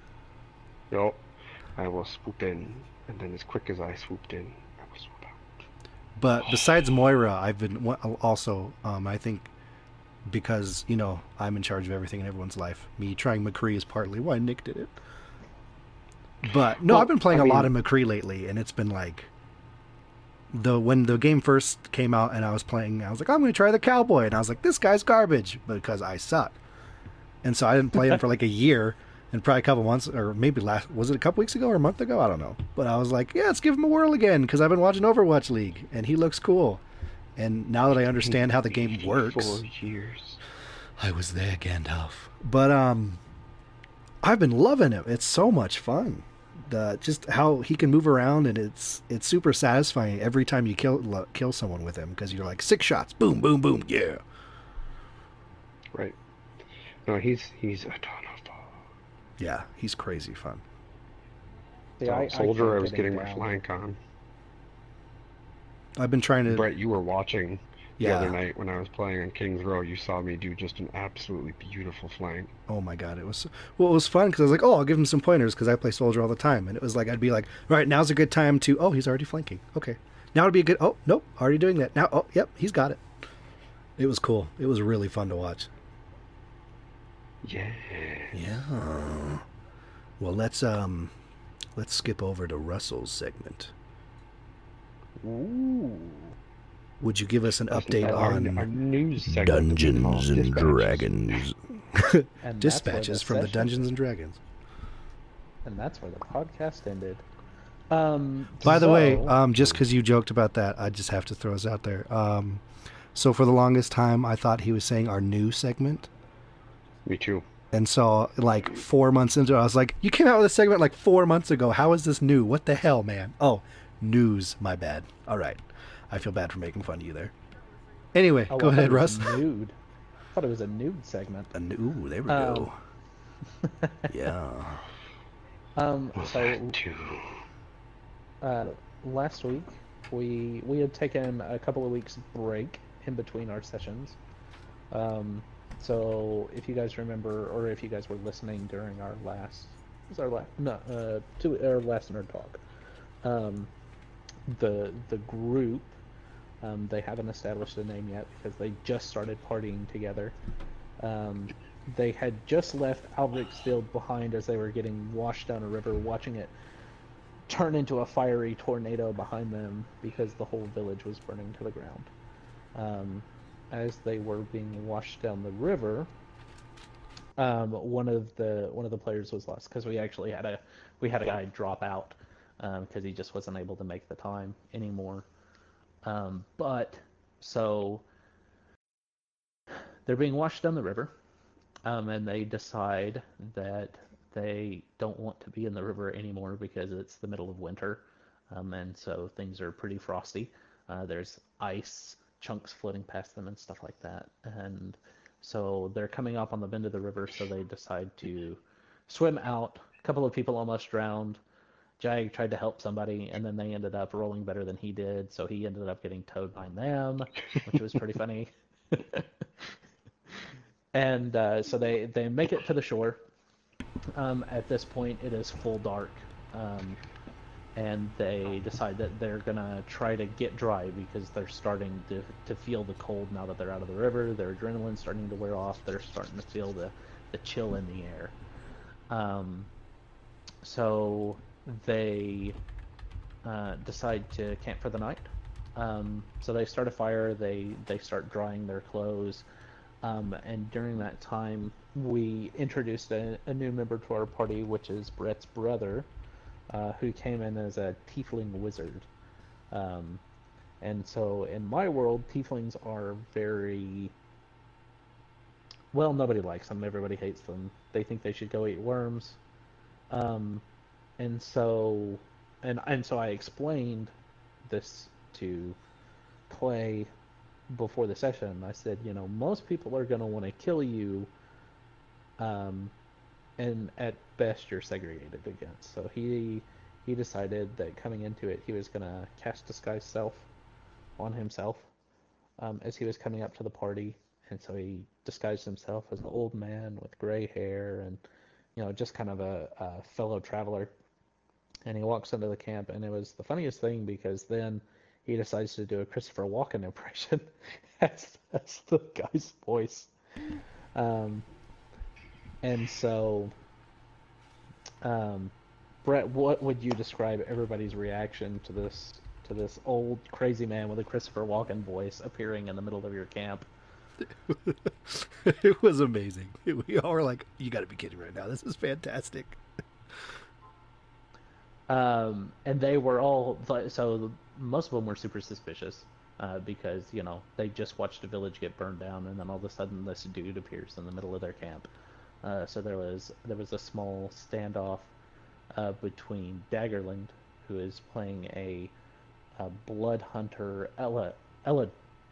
Yup. I will swoop in, and then as quick as I swooped in, I will swoop out. But besides Moira, I've been wa- also, um, I think, because, you know, I'm in charge of everything in everyone's life. Me trying McCree is partly why Nick did it. But, no, Well, I've been playing I a lot of mean- McCree lately, and it's been like, the when the game first came out and I was playing, I was like, I'm going to try the cowboy, and I was like, this guy's garbage because I suck, and so I didn't play him for like a year, and probably a couple months, or maybe last was it a couple weeks ago or a month ago, I don't know, but I was like, yeah, let's give him a whirl again because I've been watching Overwatch League and he looks cool, and now that I understand how the game works, Four years. I was there, Gandalf, but um, I've been loving it. It's so much fun. The, just how he can move around, and it's it's super satisfying every time you kill kill someone with him because you're like six shots, boom, boom, boom, yeah. Right. No, he's he's a ton of fun. Yeah, he's crazy fun. See, So, I, Soldier, I, I was can't getting get my him flank on. I've been trying to. Brett, you were watching the Yeah. other night when I was playing on Kings Row. You saw me do just an absolutely beautiful flank. Oh my god, it was well, it was fun because I was like, oh, I'll give him some pointers because I play Soldier all the time, and it was like I'd be like, right, now's a good time to. Oh, he's already flanking. Okay, now would be a good. Oh, nope, already doing that. Now, oh, yep, he's got it. It was cool. It was really fun to watch. Yeah. Yeah. Well, let's um, let's skip over to Russell's segment. Ooh. Would you give us an update our, on our news segment Dungeons called and Dispatches. Dragons? And that's where Dispatches the from the session- Dungeons and Dragons. And that's where the podcast ended. Um, By the way, so- um, just because you joked about that, I just have to throw this out there. Um, so for the longest time, I thought he was saying our new segment. Me too. And so, like, four months into it, I was like, you came out with a segment like four months ago. How is this new? What the hell, man? Oh, news. My bad. All right. I feel bad for making fun of you there. Anyway, Oh, go I thought ahead, it was Russ. Nude. I thought it was a nude segment. A new, there we Um, go. Yeah. Um, so That too. uh, last week we we had taken a couple of weeks break in between our sessions. Um, so if you guys remember, or if you guys were listening during our last, was our last no uh to our last nerd talk, um, the the group, um, they haven't established a name yet because they just started partying together. Um, they had just left Albricksfield behind as they were getting washed down a river, watching it turn into a fiery tornado behind them because the whole village was burning to the ground. Um, as they were being washed down the river, um, one of the one of the players was lost because we actually had a we had a guy drop out because um, he just wasn't able to make the time anymore. Um, but so they're being washed down the river, um, and they decide that they don't want to be in the river anymore because it's the middle of winter, um, and so things are pretty frosty. Uh, there's ice chunks floating past them and stuff like that, and so they're coming up on the bend of the river, so they decide to swim out. A couple of people almost drowned. Jag tried to help somebody, and then they ended up rolling better than he did, so he ended up getting towed by them, which was pretty funny. And uh, so they, they make it to the shore. Um, at this point, it is full dark, um, and they decide that they're going to try to get dry because they're starting to, to feel the cold now that they're out of the river. Their adrenaline's starting to wear off. They're starting to feel the, the chill in the air. Um, so they uh, decide to camp for the night. Um, so they start a fire. They, they start drying their clothes. Um, and during that time, we introduced a, a new member to our party, which is Brett's brother, uh, who came in as a tiefling wizard. Um, and so in my world, tieflings are very... Well, nobody likes them. Everybody hates them. They think they should go eat worms. Um, and so... And, and so I explained this to Clay before the session. I said, you know, most people are going to want to kill you, um, and at best you're segregated against. So he he decided that coming into it, he was going to cast Disguise Self on himself um, as he was coming up to the party. And so he disguised himself as an old man with gray hair and, you know, just kind of a, a fellow traveler. And he walks into the camp, and it was the funniest thing because then he decides to do a Christopher Walken impression as, as the guy's voice. Um, and so, um, Brett, what would you describe everybody's reaction to this to this old crazy man with a Christopher Walken voice appearing in the middle of your camp. It was amazing. We all were like, "You got to be kidding right now! This is fantastic." Um, and they were all so most of them were super suspicious uh, because you know they just watched a village get burned down, and then all of a sudden this dude appears in the middle of their camp. Uh, so there was there was a small standoff uh, between Daggerland, who is playing a, a blood hunter, Ella Ella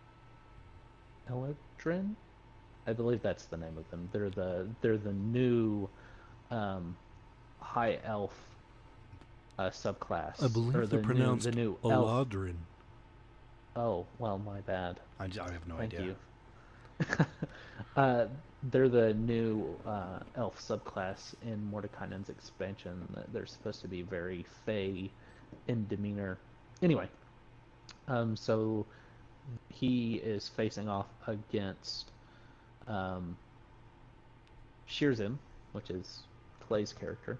Eladrin, I believe that's the name of them. They're the they're the new um, high elf uh, subclass. I believe or they're the pronounced new, the new elf. Eladrin. Oh well, my bad. I, I have no Thank idea. you. uh, they're the new uh, elf subclass in Mordekainen's expansion. They're supposed to be very fey in demeanor. Anyway, um, so he is facing off against um, Shirzim, which is Clay's character,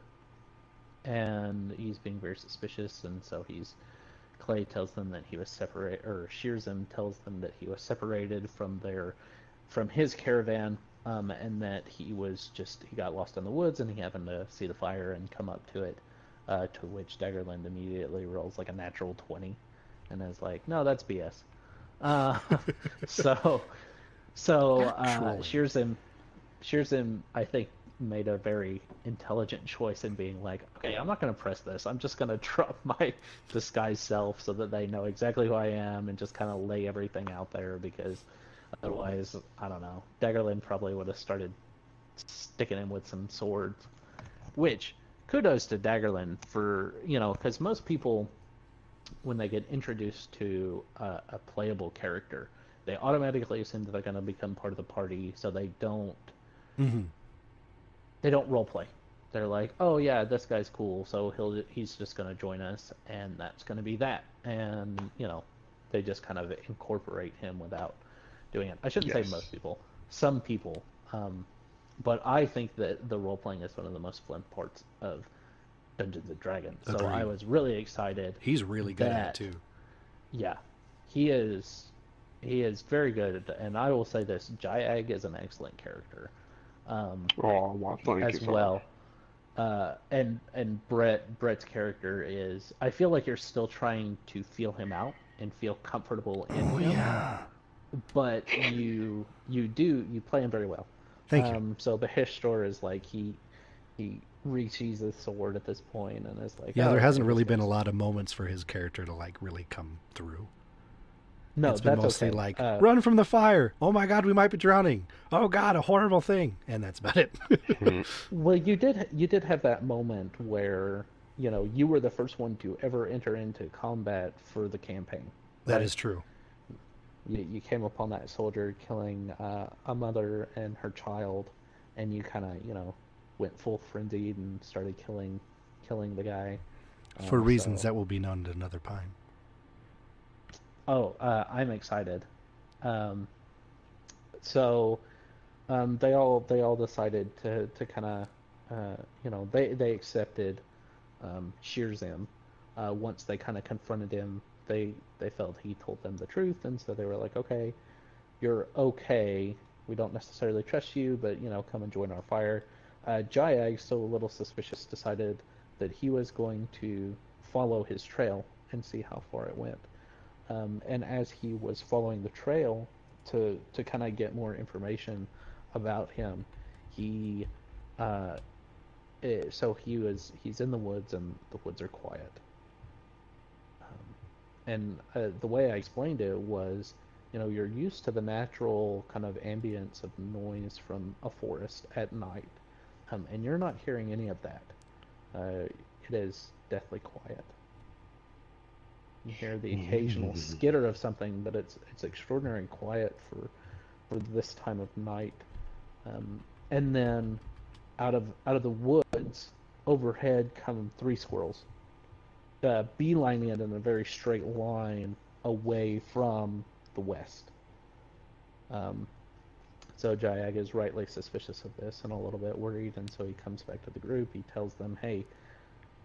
and he's being very suspicious, and so he's Clay tells them that he was separate, or Shirzim tells them that he was separated from their, from his caravan, um, and that he was just he got lost in the woods, and he happened to see the fire and come up to it, uh, to which Daggerland immediately rolls like a natural twenty, and is like, no, that's B S. Uh, so, so uh, Shirzim, Shirzim, I think, made a very intelligent choice in being like, okay, I'm not going to press this. I'm just going to drop my disguised self so that they know exactly who I am and just kind of lay everything out there, because otherwise, I don't know, Daggerland probably would have started sticking him with some swords, which, kudos to Daggerland for, you know, because most people, when they get introduced to a, a playable character, they automatically assume that they're going to become part of the party, so they don't Mm-hmm. they don't role play. They're like, oh yeah, this guy's cool, so he'll he's just going to join us, and that's going to be that. And you know, they just kind of incorporate him without doing it. I shouldn't Yes. say most people, some people, um, but I think that the role playing is one of the most fun parts of Dungeons and Dragons. So Agreed. I was really excited. He's really good at that- it too. Yeah, he is. He is very good, at, and I will say this: Jayag is an excellent character. Um, Oh, well, thank as you, sir. well. Uh, and and Brett Brett's character is. I feel like you're still trying to feel him out and feel comfortable in Oh him. yeah. But you you do you play him very well. Thank you. um, So Behishtor is like he he reaches his sword at this point and is like, Yeah, oh, there okay, hasn't this really been a guy's- lot of moments for his character to like really come through. No, It's been that's mostly okay. like, Uh, run from the fire. Oh my God, we might be drowning. Oh God, a horrible thing. And that's about it. Well, you did you did have that moment where you know you were the first one to ever enter into combat for the campaign. That right? is true. You, you came upon that soldier killing uh, a mother and her child, and you kind of you know went full frenzied and started killing killing the guy. For Um, reasons so- that will be known at another time. Oh, uh, I'm excited. Um, so um, they all they all decided to to kind of uh, you know they they accepted um, Shirzim uh, once they kind of confronted him. They they felt he told them the truth, and so they were like, okay, you're okay. We don't necessarily trust you, but you know, come and join our fire. Uh, Jayag, still a little suspicious, decided that he was going to follow his trail and see how far it went. Um, and as he was following the trail to to kind of get more information about him, he uh, eh, so he was he's in the woods, and the woods are quiet. Um, and uh, the way I explained it was, you know, you're used to the natural kind of ambience of noise from a forest at night, um, and you're not hearing any of that. Uh, it is deathly quiet. You hear the occasional skitter of something, but it's it's extraordinarily quiet for for this time of night. Um, and then out of out of the woods overhead come three squirrels, uh, beelining it in a very straight line away from the west. Um, so Jayag is rightly suspicious of this and a little bit worried, and so he comes back to the group. He tells them, "Hey,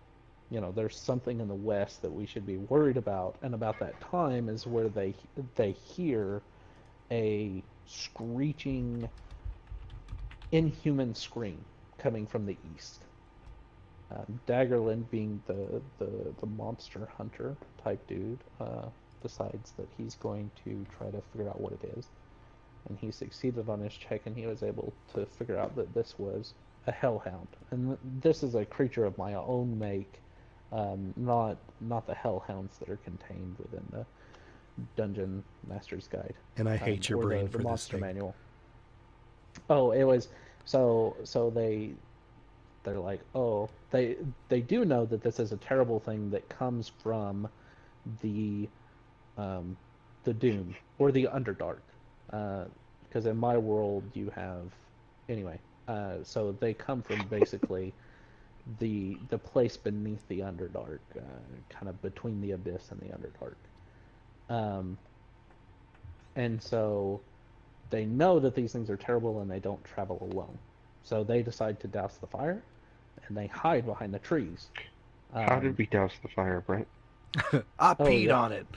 you know, there's something in the west that we should be worried about. And about that time is where they they hear a screeching, inhuman scream coming from the east. Um, Daggerlin, being the, the the monster hunter type dude, uh, decides that he's going to try to figure out what it is. And he succeeded on his check, and he was able to figure out that this was a hellhound. And this is a creature of my own make, um, not not the hellhounds that are contained within the Dungeon Master's Guide. And I hate um, your or brain the, for the this monster thing. manual. Oh, it was so so they they're like, oh, they they do know that this is a terrible thing that comes from the um, the Doom or the Underdark, because uh, in my world you have anyway. Uh, so they come from basically the the place beneath the Underdark, uh, kind of between the Abyss and the Underdark. Um, and so they know that these things are terrible and they don't travel alone. So they decide to douse the fire, and they hide behind the trees. Um, How did we douse the fire, Brent? I Oh, peed yeah. on it.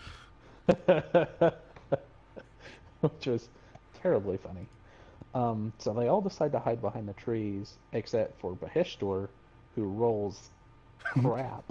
Which was terribly funny. Um, so they all decide to hide behind the trees, except for Behishtor, who rolls crap.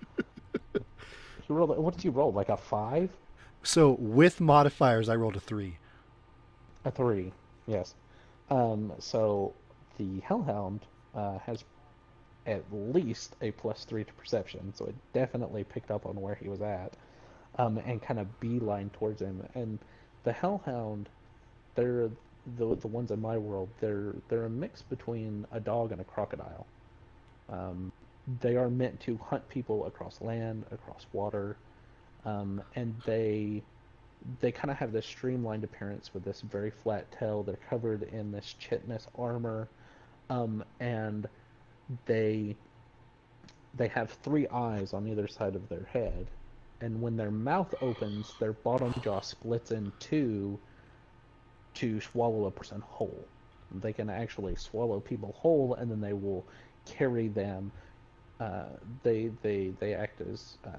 He rolled, what did you roll? Like a five? So with modifiers, I rolled a three. A three, yes. Um, so the Hellhound uh, has at least a plus three to perception, so it definitely picked up on where he was at, um, and kind of beeline towards him. And the Hellhound, they're the the ones in my world. They're they're a mix between a dog and a crocodile. Um, they are meant to hunt people across land, across water, um, and they they kind of have this streamlined appearance with this very flat tail. They're covered in this chitinous armor, um, and they they have three eyes on either side of their head. And when their mouth opens, their bottom jaw splits in two to swallow a person whole. They can actually swallow people whole, and then they will carry them. Uh, they they they act as um,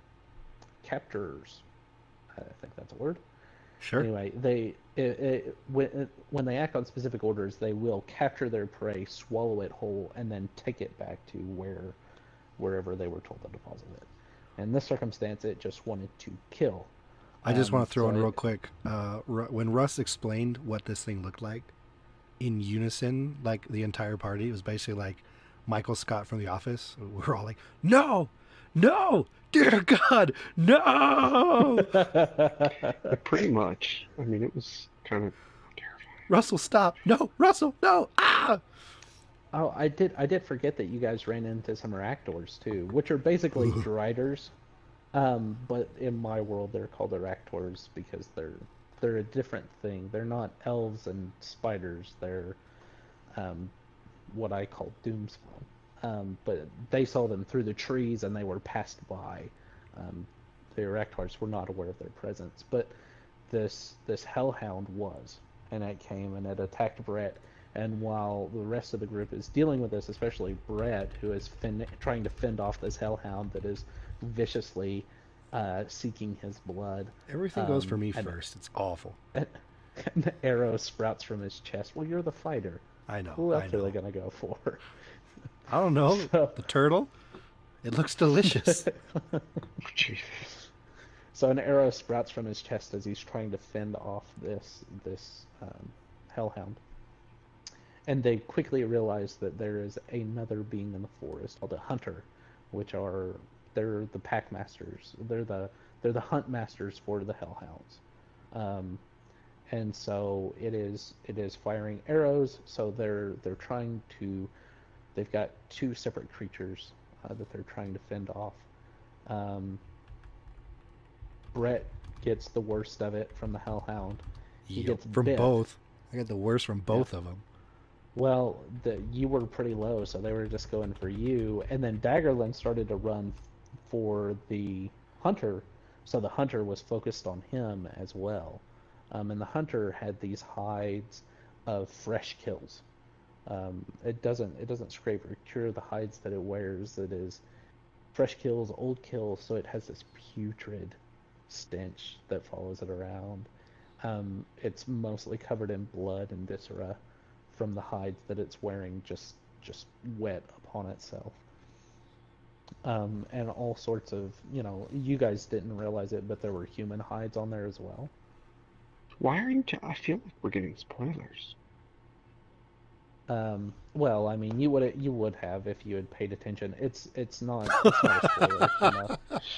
captors. I think that's a word. Sure. Anyway, they it, it, when when they act on specific orders, they will capture their prey, swallow it whole, and then take it back to where wherever they were told to deposit it. In this circumstance, it just wanted to kill. I just Um, want to throw so in it- real quick. Uh, Ru- when Russ explained what this thing looked like, in unison, like the entire party, it was basically like Michael Scott from The Office. We were all like, "No, no, dear God, no!" Pretty much. I mean, it was kind of terrifying. Russell, stop! No, Russell, no! Ah! Oh, I did. I did forget that you guys ran into some Raptors too, which are basically Driders, um, but in my world they're called Raptors because they're they're a different thing. They're not elves and spiders. They're um, what I call Doomspawn. Um, but they saw them through the trees and they were passed by. Um, the Raptors were not aware of their presence, but this this Hellhound was, and it came and it attacked Brett. And while the rest of the group is dealing with this, especially Brett, who is fin- trying to fend off this Hellhound that is viciously uh, seeking his blood. Everything goes for um, me and, first. It's awful. And, and the arrow sprouts from his chest. Well, you're the fighter. I know. Who I else are know. they going to go for? I don't know. So- The turtle. It looks delicious. Jesus. So an arrow sprouts from his chest as he's trying to fend off this this um, Hellhound. And they quickly realize that there is another being in the forest called a hunter, which are they're the pack masters. They're the they're the hunt masters for the Hellhounds. Um, and so it is it is firing arrows. So they're they're trying to they've got two separate creatures uh, that they're trying to fend off. Um, Brett gets the worst of it from the Hellhound. He Yep, gets from bit. both. I got the worst from both Yeah. of them. Well, the, you were pretty low, so they were just going for you. And then Daggerlin started to run for the hunter, so the hunter was focused on him as well. Um, and the hunter had these hides of fresh kills. Um, it doesn't it doesn't scrape or cure the hides that it wears. It is fresh kills, old kills, so it has this putrid stench that follows it around. Um, it's mostly covered in blood and viscera from the hides that it's wearing, just just wet upon itself. Um, and all sorts of, you know, you guys didn't realize it, but there were human hides on there as well. Why are you? T- I feel like we're getting spoilers. Um, well, I mean, you would you would have if you had paid attention. It's it's not it's not a spoiler. You know?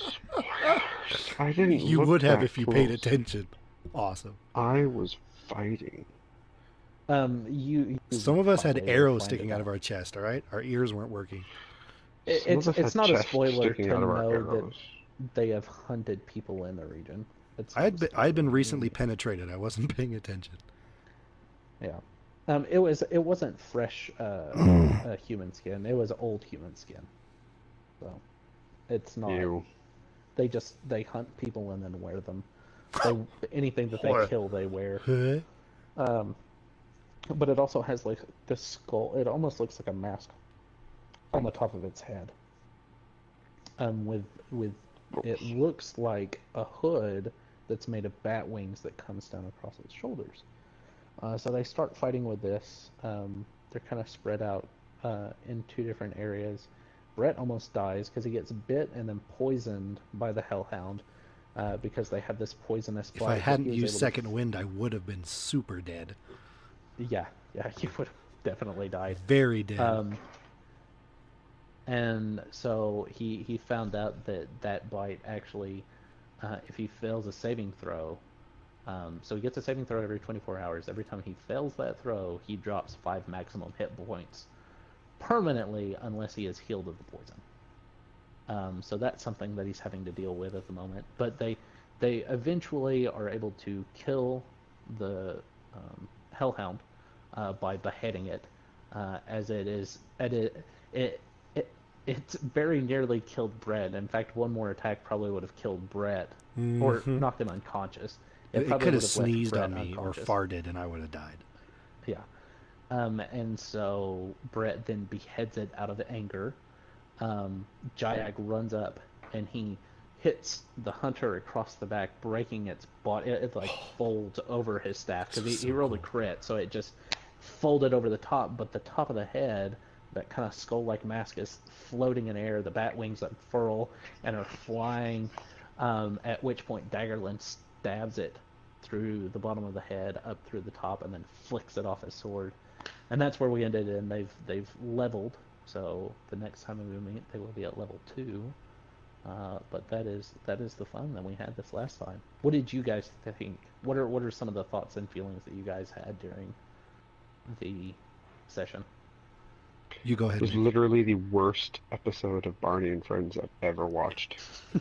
I didn't. You look would have that if you paid close. attention. Awesome. I was fighting. Um, you, you Some of us had probably will arrows find sticking it out of our chest, all right? Our ears weren't working. It, Some of it's us it's had not a chests spoiler to sticking out of our know that arrows. they have hunted people in the region. It's I not had a been, I had been spoiler. recently penetrated. I wasn't paying attention. Yeah. Um, it was it wasn't fresh uh, uh, human skin. It was old human skin. So it's not. Ew. They just they hunt people and then wear them. They anything that they Horror. kill they wear. Huh? Um, but it also has like this skull. It almost looks like a mask on the top of its head. Um, with with it looks like a hood that's made of bat wings that comes down across its shoulders. Uh, so they start fighting with this. Um, they're kind of spread out uh, in two different areas. Brett almost dies because he gets bit and then poisoned by the Hellhound uh, because they have this poisonous If bite I that hadn't he was used able to- second wind, I would have been super dead. Yeah, yeah, you would have definitely died. Very dead. Um, and so he he found out that that bite actually, uh, if he fails a saving throw, um, so he gets a saving throw every twenty-four hours. Every time he fails that throw, he drops five maximum hit points permanently unless he is healed of the poison. Um, so that's something that he's having to deal with at the moment. But they they eventually are able to kill the um, Hellhound uh, by beheading it, uh, as it is at it it it it's very nearly killed Brett. In fact, one more attack probably would have killed Brett or Mhm. knocked him unconscious. It, probably could have would left sneezed Brett on me or unconscious. farted, and I would have died. Yeah. Um, and so Brett then beheads it out of anger. Um, Jayak runs up and he hits the hunter across the back, breaking its body. It, it like folds over his staff because he, So he rolled a cool. crit, so it just folded over the top. But the top of the head, that kind of skull-like mask, is floating in air. The bat wings unfurl and are flying. Um, at which point Daggerland stabs it through the bottom of the head, up through the top, and then flicks it off his sword. And that's where we ended, and they've they've leveled. So the next time we meet, they will be at level two. Uh, but that is that is the fun that we had this last time. What did you guys think? What are what are some of the thoughts and feelings that you guys had during the session? You go It ahead. was Nick. literally the worst episode of Barney and Friends I've ever watched.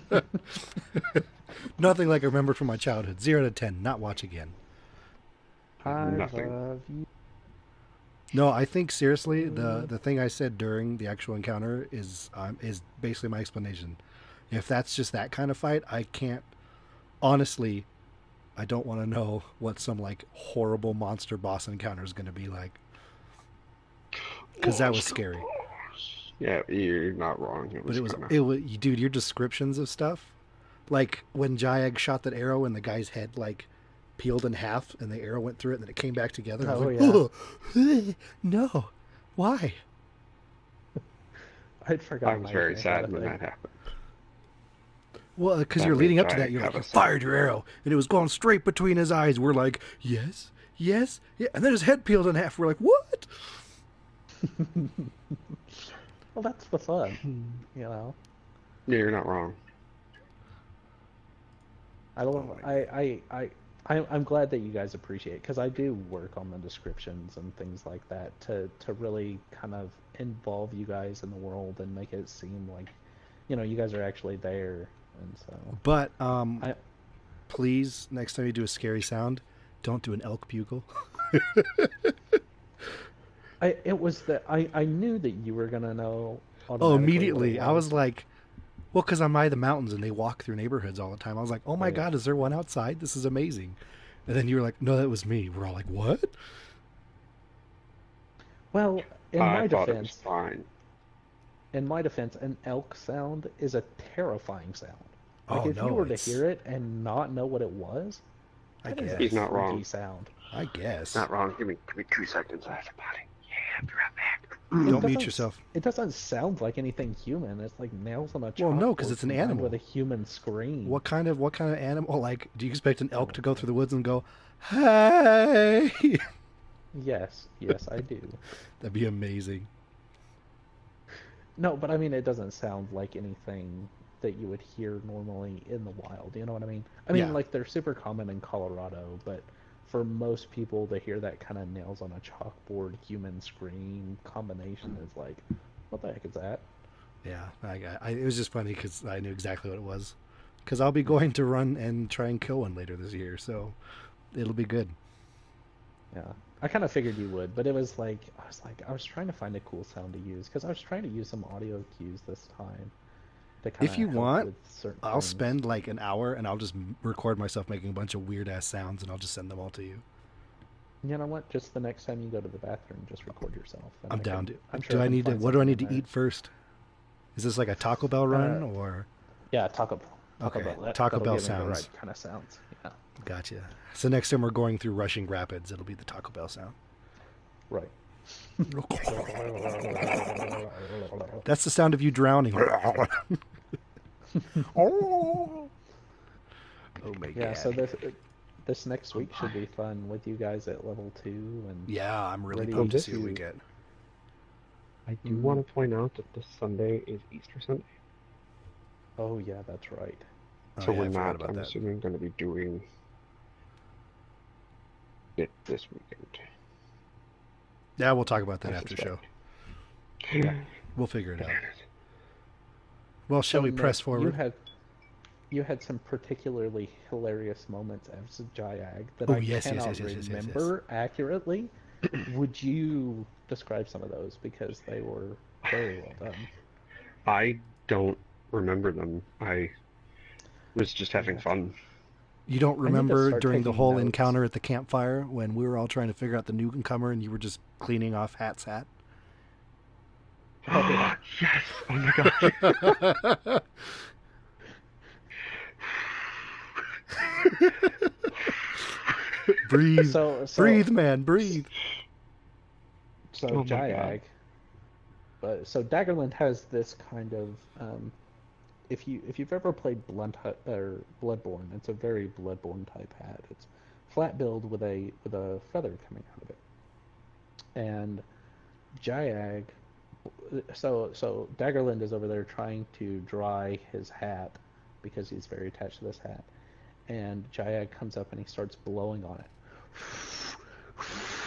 Nothing like I remember from my childhood. Zero to ten. Not watch again. I Nothing. love you. No, I think seriously, the the thing I said during the actual encounter is um, is basically my explanation. If that's just that kind of fight, I can't. Honestly, I don't want to know what some like horrible monster boss encounter is going to be like. Because that was scary. Yeah, you're not wrong. It was But it was kinda... it was dude. Your descriptions of stuff, like when Jayag shot that arrow and the guy's head like peeled in half and the arrow went through it and then it came back together. I was Oh, like, yeah. "Ugh, no, why? I'd forgotten. I was I very even sad had a when thing. that happened. Well, because That you're leading made up to that, Jayag you're like, have you a fired your arrow, and it was going straight between his eyes. We're like, yes, yes, yeah, and then his head peeled in half. We're like, what? Well, that's the fun, you know. Yeah, you're not wrong. I don't. I. I. I. I- I'm glad that you guys appreciate, because I do work on the descriptions and things like that to to really kind of involve you guys in the world and make it seem like, you know, you guys are actually there, and so. But um, I, please, next time you do a scary sound, don't do an elk bugle. I it was that I I knew that you were gonna know. Oh, automatically what immediately. it I was like, well, because I'm by the mountains and they walk through neighborhoods all the time. I was like, oh my Yeah. God, is there one outside? This is amazing. And then you were like, no, that was me. We're all like, what? Well, in I my thought it was defense, fine. in my defense, an elk sound is a terrifying sound. Like Oh, if you no, were to it's- hear it and not know what it was, I that is guess. a He's not freaky wrong. sound. I guess. Not wrong. Give me give me two seconds. I have to potty. Yeah, be right back. Don't It mute doesn't- yourself. It doesn't sound like anything human. It's like nails on a chalkboard. Well, no, 'cause it's an combined animal. with a human scream. What kind of what kind of animal? Like, do you expect an elk to go through the woods and go, "Hey"? Yes, yes, I do. That'd be amazing. No, but I mean, it doesn't sound like anything that you would hear normally in the wild. You know what I mean? I mean, Yeah. like they're super common in Colorado, but for most people to hear that kind of nails on a chalkboard human scream combination is like, what the heck is that? Yeah, I, I, it was just funny because I knew exactly what it was. Because I'll be going to run and try and kill one later this year, so it'll be good. Yeah, I kind of figured you would, but it was like I was like I was trying to find a cool sound to use because I was trying to use some audio cues this time. To kinda If you help want, with certain I'll things. spend like an hour and I'll just m- record myself making a bunch of weird ass sounds and I'll just send them all to you. You know what? Just the next time you go to the bathroom, just record yourself. and I'm I down can- to. I'm sure do I can need to? find What do I something need in to there. eat first? Is this like a Taco Bell run Uh, or? Yeah, Taco Bell. Taco Okay, Bell. That, Taco that'll Bell give me the sounds. right kind of sounds. Yeah, Gotcha. So next time we're going through Rushing Rapids, it'll be the Taco Bell sound. right. That's the sound of you drowning. Oh my god. Yeah. So this this next week should be fun with you guys at level two, and Yeah, I'm really Ready pumped to to- see what we get. I do Mhm. want to point out that this Sunday is Easter Sunday, oh yeah, that's right. Oh, so yeah, I we're forgot not. about I'm that. assuming going to be doing it this weekend. Yeah, we'll talk about that I after suspect. show. Yeah. We'll figure it out. Well, shall So, we Nick, press You forward? had you had some particularly hilarious moments as Jayag that Oh, I yes, yes, cannot yes, yes, yes, yes, yes. remember accurately. Would you describe some of those because they were very well done? I don't remember them. I was just having Yeah. fun. You don't to remember start during the taking whole notes. encounter at the campfire when we were all trying to figure out the newcomer and you were just cleaning off Hat's hat? Oh, yeah. Yes! Oh my gosh! Breathe. So, so breathe, man, breathe. So Oh my God. Jayag, but so Daggerland has this kind of um, if you if you've ever played Blunt Hu- or Bloodborne, it's a very Bloodborne type hat. It's flat build with a with a feather coming out of it, and Jayag. So so Daggerland is over there trying to dry his hat because he's very attached to this hat, and Jayag comes up and he starts blowing on it.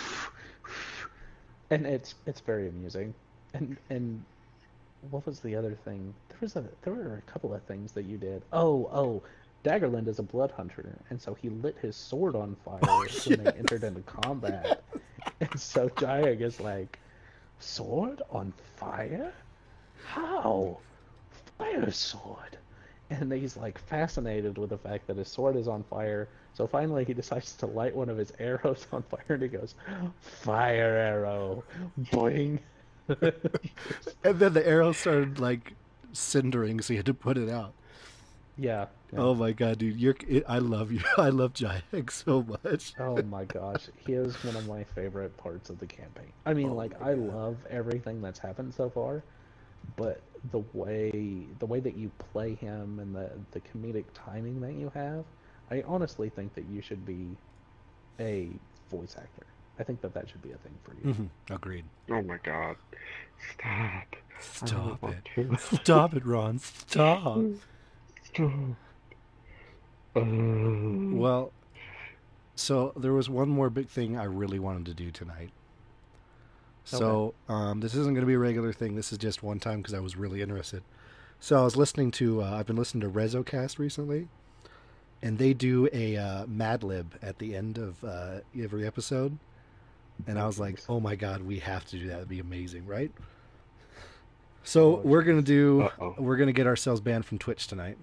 And it's it's very amusing. And and what was the other thing? There was a there were a couple of things that you did. Oh oh, Daggerland is a blood hunter, and so he lit his sword on fire Oh, when they entered into combat. And so Jayag is like, sword on fire? How? Fire sword. And he's like fascinated with the fact that his sword is on fire. So finally he decides to light one of his arrows on fire and he goes, fire arrow. Boing. And then the arrow started like cindering, so you had to put it out. Yeah. yeah. Oh my god, dude! You're it, I love you. I love Jayag so much. Oh my gosh, he is one of my favorite parts of the campaign. I mean, Oh like my I God. love everything that's happened so far, but the way the way that you play him and the the comedic timing that you have, I honestly think that you should be a voice actor. I think that that should be a thing for you. Mhm, agreed. Oh my god. Stop. I really Stop want it! to. Stop it, Ron! Stop. Stop. Uh, Well, so there was one more big thing I really wanted to do tonight. So um, this isn't going to be a regular thing. This is just one time because I was really interested. So I was listening to. Uh, I've been listening to RezoCast recently, and they do a uh, Mad Lib at the end of uh, every episode, and I was like, "Oh my god, we have to do that. It'd be amazing, right?" So Oh, we're gonna do. Uh-oh. We're gonna get ourselves banned from Twitch tonight,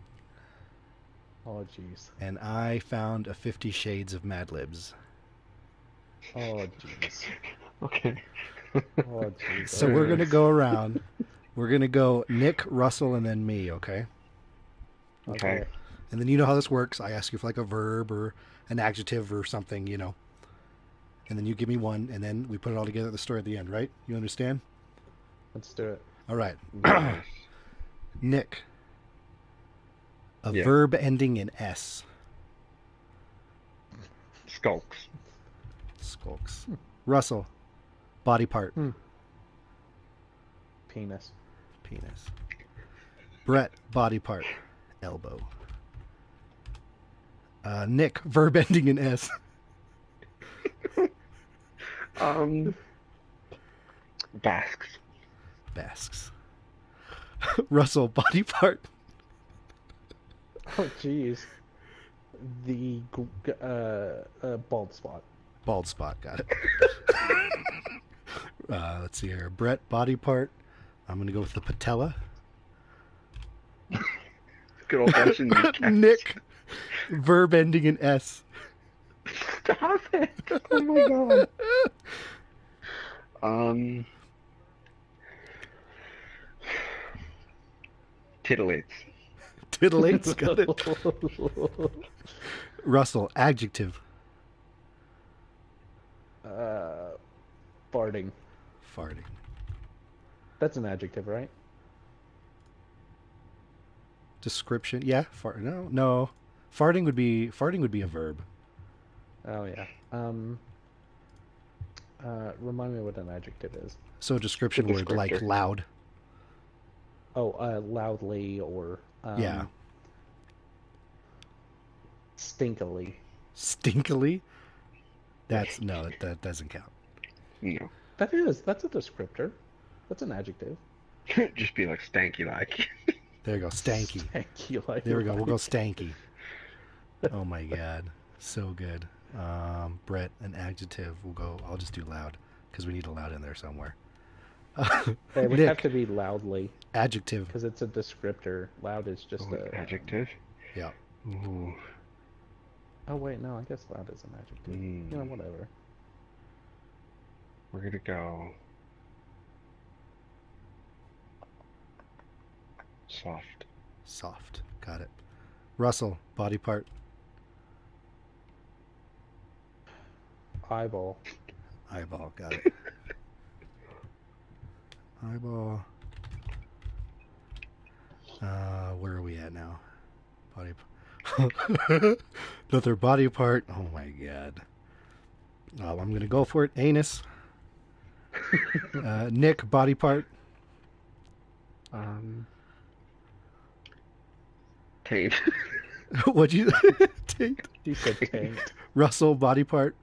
Oh jeez. and I found a Fifty Shades of Mad Libs. Oh jeez. okay. Oh jeez. So we're gonna go around We're gonna go Nick, Russell, and then me. Okay. Okay. And then you know how this works. I ask you for like a verb or an adjective or something, you know. And then you give me one, and then we put it all together at the story at the end, right? You understand? Let's do it. All right. Nice. Nick. A Yeah. verb ending in S. Skulks. Skulks. Russell. Body part. Hmm. Penis. Penis. Brett. Body part. Elbow. Uh, Nick. Verb ending in S. Um. Basques. Basques. Russell. Body part. Oh, jeez. The g- uh, uh, bald spot. Bald spot. Got it. uh, let's see here. Brett. Body part. I'm going to go with the patella. Good old fashioned kneecap. Nick. Verb ending in S. Stop it! Oh my god. Um. Titillates. Titillates. Got it. Russell. Adjective. uh, farting. Farting. That's an adjective, right? Description. Yeah. Fart. No. No. Farting would be farting would be a verb. Oh yeah. Um. Uh, remind me what an adjective is. So description A word like descriptor. loud. Oh, uh, loudly or um, Yeah. stinkily. Stinkily. That's no. That, that doesn't count. No. That is. That's a descriptor. That's an adjective. Just be like stanky like. There you go. Stanky. Stanky like. There we go. We'll go stanky. Oh my god. So good. Um, Brett, an adjective. We'll go. I'll just do loud because we need a loud in there somewhere. It would Nick, have to be loudly adjective. because it's a descriptor. Loud is just Oh, a adjective. Yeah. Ooh. Oh wait, no. I guess loud is an adjective. Mm. You know, whatever. We're gonna go. Soft. Soft. Got it. Russell, body part. Eyeball. Eyeball. Got it. Eyeball. Uh, where are we at now? Body. p- Another body part. Oh my god. Oh, I'm gonna go for it. Anus. uh, Nick, body part. Um. Taint. What'd you? Taint. You said taint. Russell, body part.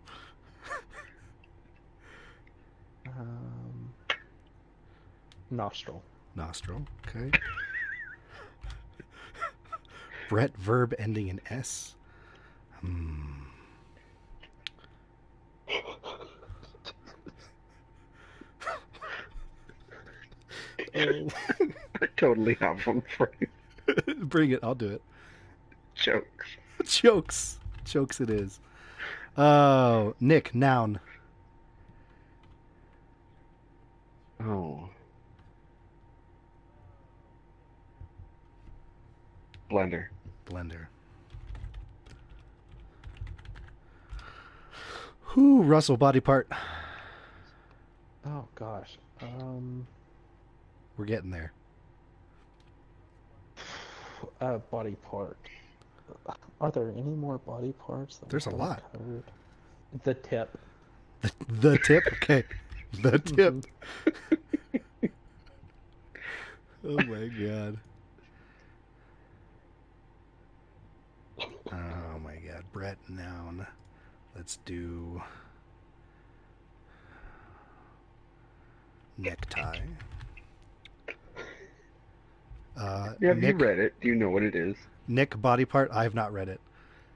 Um, nostril. Nostril. Okay. Brett, verb ending in S. Hmm. I totally have one for you. Bring it. I'll do it. Jokes. Jokes. Jokes it is. Oh, Nick, noun. Oh. Blender. Blender. Who? Russell, body part. Oh gosh. Um, We're getting there. uh, body part. Are there any more body parts? That we There's a haven't lot. covered? The tip. The, the tip? Okay. The tip. Oh my god. Oh my god. Brett, noun. Let's do necktie. Uh, Have Nick, you read it? Do you know what it is? Nick, body part. I have not read it.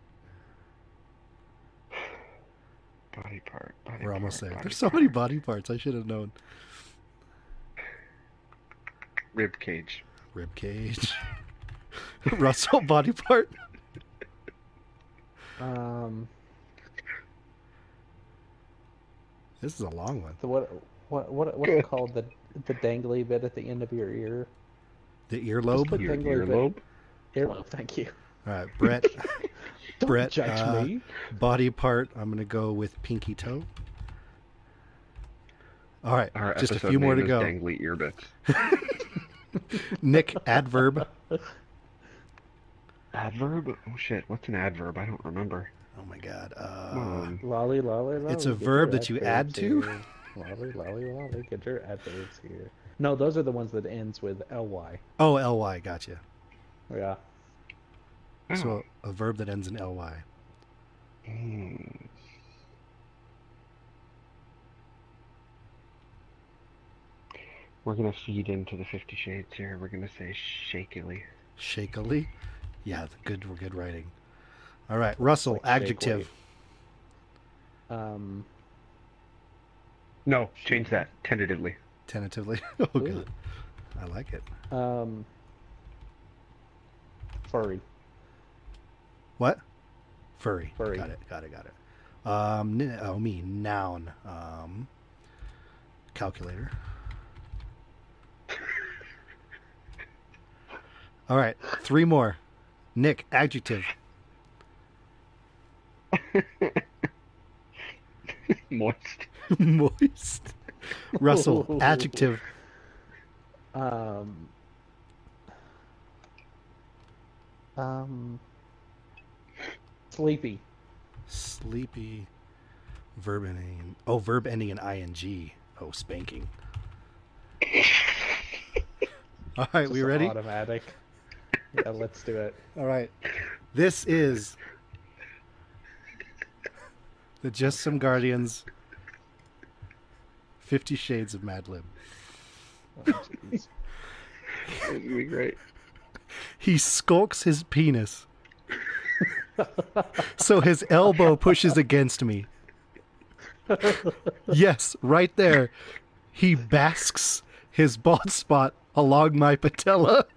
Body part. Body We're almost part, there. body There's so part. many body parts. I should have known. Rib cage. Rib cage. Russell, body part. Um, This is a long one. the what? What? What? What's Good. it called? The the dangly bit at the end of your ear. The Just earlobe. put Your dangly earlobe? bit. Earlobe, thank you. All right, Brett. Don't Brett, judge uh, me. Body part. I'm gonna go with pinky toe. All right, Our just a episode few more to name is go. Dangly Earbits. Nick, adverb. Adverb? Oh shit, what's an adverb? I don't remember. Oh my god. Come Uh, on. Lolly, lolly, lolly. It's a get verb your that you adverbs add to? here. Lolly, lolly, lolly. Get your adverbs here. No, those are the ones that ends with ly. oh, ly. Gotcha. Yeah. Oh. So a verb that ends in ly. Hmm. We're gonna feed into the Fifty Shades here. We're gonna say shakily. Shakily. Yeah, good. We're good writing. All right, Russell. Like Adjective. Um. No, change that tentatively. Tentatively. Oh Ooh. god. I like it. Um. Furry. What? Furry. Furry. Got it. Got it. Got it. Um. n- Oh, me. Noun. Um. Calculator. All right. Three more. Nick. Adjective. Moist. Moist. Russell. Adjective. Um. Um. Sleepy. Sleepy. Verb ending. Oh, verb ending in ing. Oh, spanking. All right, we Just ready? Automatic. Yeah, let's do it. All right. This is the Just Some Guardians Fifty Shades of Mad Lib. Oh, jeez. It's gonna be great. He skulks his penis, so his elbow pushes against me. Yes, right there. He basks his bald spot along my patella.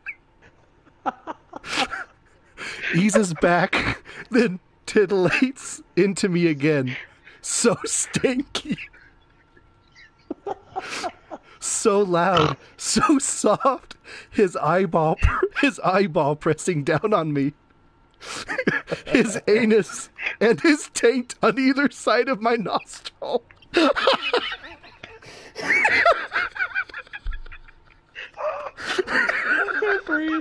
Eases back, then titillates into me again. So stanky. So loud, so soft, his eyeball, his eyeball pressing down on me. His anus and his taint on either side of my nostril. Breathe.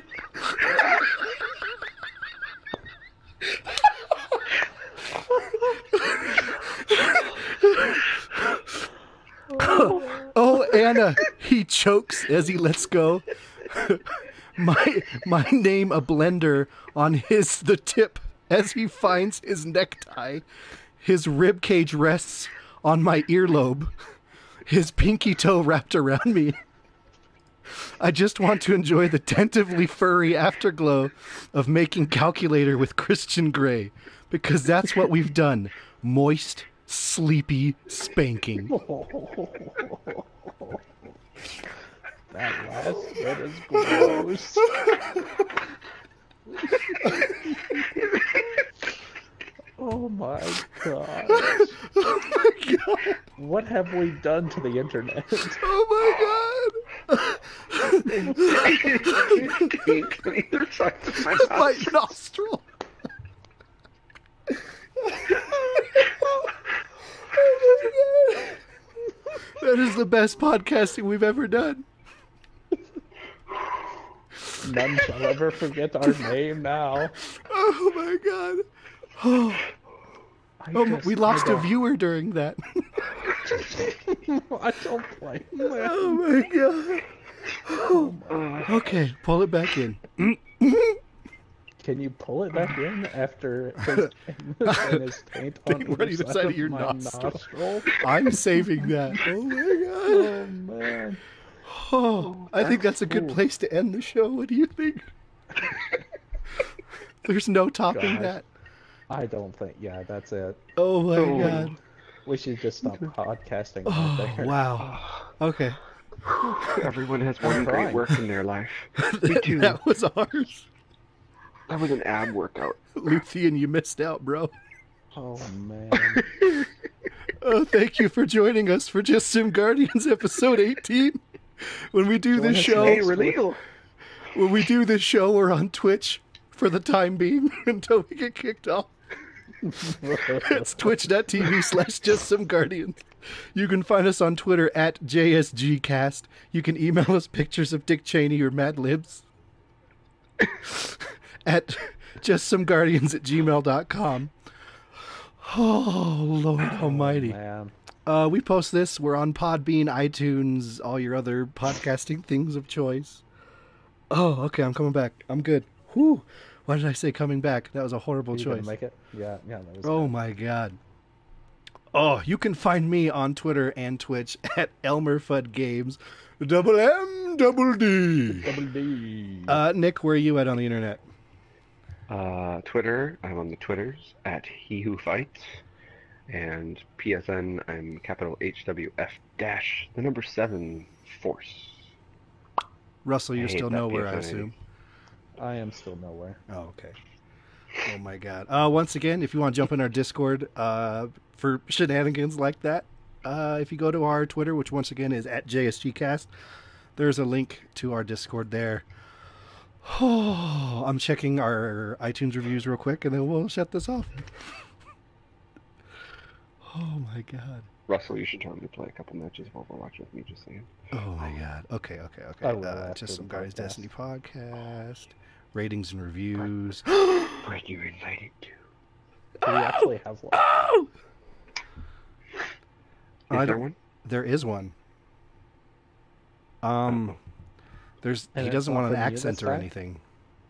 Oh, Anna, he chokes as he lets go. my my name a blender on his the tip as he finds his necktie. His rib cage rests on my earlobe. His pinky toe wrapped around me. I just want to enjoy the tentatively furry afterglow of making calculator with Christian Grey, because that's what we've done. Moist, sleepy spanking. That last bit is gross. Oh my god. Oh my god. What have we done to the internet? Oh my god. Pink on either side of my My mouth. nostril. That is the best podcasting we've ever done. None shall ever forget our name now. Oh my god. Oh, I oh, just- we I lost a don't- viewer during that. I don't blame you. Oh my god. Oh, okay, pull it back in. Can you pull it back in after his anus and his taint on Right either either side, side of of your my nostril. nostril? I'm saving that. Oh my god. Oh man. Oh, I think that's a good Ooh. place to end the show. What do you think? There's no topping God. that. I don't think. Yeah, that's it. Oh my Oh. god. We should just stop podcasting Oh, right there. wow. Okay. Everyone has one I'm great crying. work in their life. Me too. That was ours. That was an ab workout. Luthien, you missed out, bro. Oh man. Oh, thank you for joining us for Just Some Guardians episode eighteen. When we do Join this us show, Hey, we're legal. when we do this show, we're on Twitch for the time being until we get kicked off. It's twitch.tv slash just some guardians. You can find us on Twitter at J S G cast. You can email us pictures of Dick Cheney or Mad Libs at justsomeguardians at gmail dot com. Oh, Lord Almighty. Man. Uh, we post this. We're on Podbean, iTunes, all your other podcasting things of choice. Oh, okay. I'm coming back. I'm good. Whew. Why did I say coming back? That was a horrible Are you gonna choice. make it? Yeah, yeah. That was Oh good. my god. Oh, you can find me on Twitter and Twitch at Elmer Fudd Games. Double M, double D. Double D. Uh, Nick, where are you at on the internet? Uh, Twitter, I'm on the Twitters at He Who Fights, and P S N, I'm capital H W F dash the number seven Force. Russell, I you're hate still that nowhere, I P S N. assume. I am still nowhere. Oh, okay. Oh my god. Uh, once again, if you want to jump in our Discord uh, for shenanigans like that, uh, if you go to our Twitter, which once again is at J S G cast, there's a link to our Discord there. Oh, I'm checking our iTunes reviews real quick, and then we'll shut this off. Oh my god. Russell, you should totally play a couple matches of Overwatch with me, just saying. Oh my god. Okay, okay, I okay. will Uh, after just the some Guardians podcast. Destiny podcast, ratings and reviews. Where you invited to? Do we actually have one? Oh! Is I there don't- one? There is one. Um, there's And he it's doesn't not want an from you accent this or time? anything.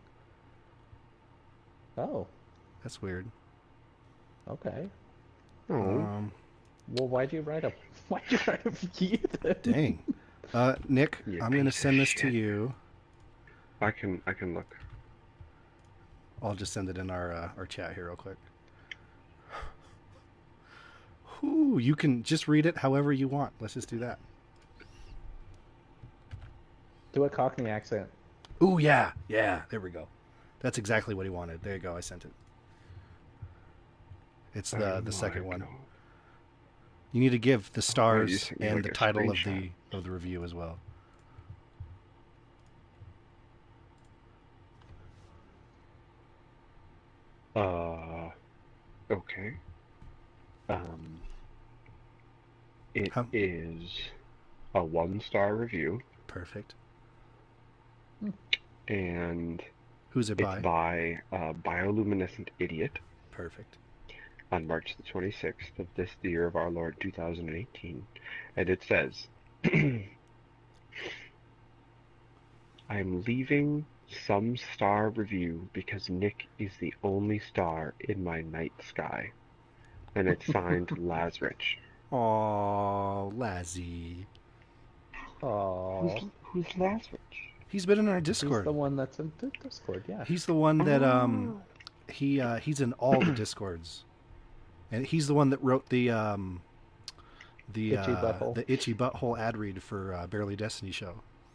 Oh, That's weird. okay. Oh, Um, Well, why'd you write a why'd you write a review then? dang. Uh, Nick, You I'm gonna piece of send this to shit. you. I can I can look. I'll just send it in our uh, our chat here real quick. Ooh, you can just read it however you want. Let's just do that. Do a Cockney accent. Ooh, yeah, yeah. There we go. That's exactly what he wanted. There you go. I sent it. It's I the don't the know, second I one. don't know. You need to give the you stars sent me, and like, the a title of screenshot. the of the review as well. Uh, okay. Um, it How- is a one-star review, Perfect. and Who's it it's by? by uh, Bioluminescent Idiot Perfect. on March the twenty-sixth of this the year of our Lord two thousand eighteen, and it says, "I'm leaving some star review because Nick is the only star in my night sky," and it's signed Lazrich. Oh, Lazzy. Oh, Who's, who's Lazrich? He's been in our he's Discord. the one that's in the Discord. Yeah. He's the one that um Oh. he uh he's in all the Discords. And he's the one that wrote the um the Itchy uh, butthole. the itchy butthole ad read for uh, Barely Destiny show.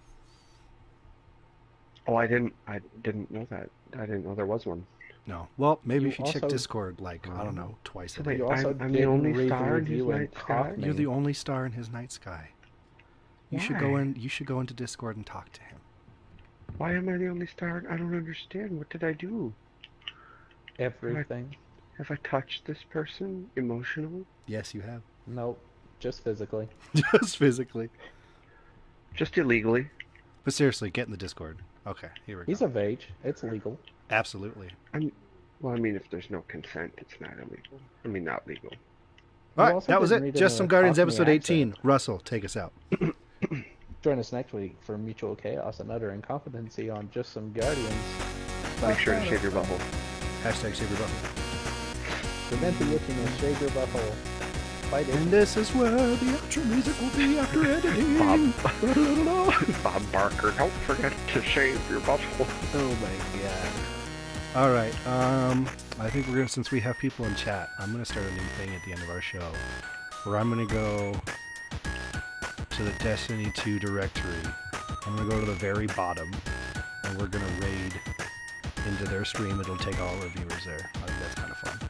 Oh, I didn't. I didn't know that. I didn't know there was one. No. Well, maybe You if you check also- Discord like I don't know, twice a So day. wait, You also I'm, I'm the didn't only read the star in his review in night sky. Cockney. You're the only star in his night sky. You should go Why? in you should go into Discord and talk to him. Why am I the only star? I don't understand. What did I do? Everything. Have I touched this person emotionally? Yes, you have. Nope. Just physically. Just physically. Just illegally? But seriously, get in the Discord. Okay, here we go. He's of age. It's legal. Absolutely. I'm. Well, I mean, if there's no consent, it's not illegal. I mean, not legal. All right, also that was didn't it. read it Just in Some a Guardians, Cockney episode eighteen. accent. Russell, take us out. Join us next week for mutual chaos and utter incompetency on Just Some Guardians. Make sure to shave your butthole. Hashtag save your butthole. Prevent the itchiness. Shave your butthole. Fight it. And this is where the outro music will be after editing. Bob. Bob Barker, don't forget to shave your butthole. Oh my god. All right. Um, I think we're gonna since we have people in chat, I'm gonna start a new thing at the end of our show, where I'm gonna go to the Destiny two directory. I'm gonna go to the very bottom, and we're gonna raid into their stream. It'll take all our viewers there. I think that's kind of fun.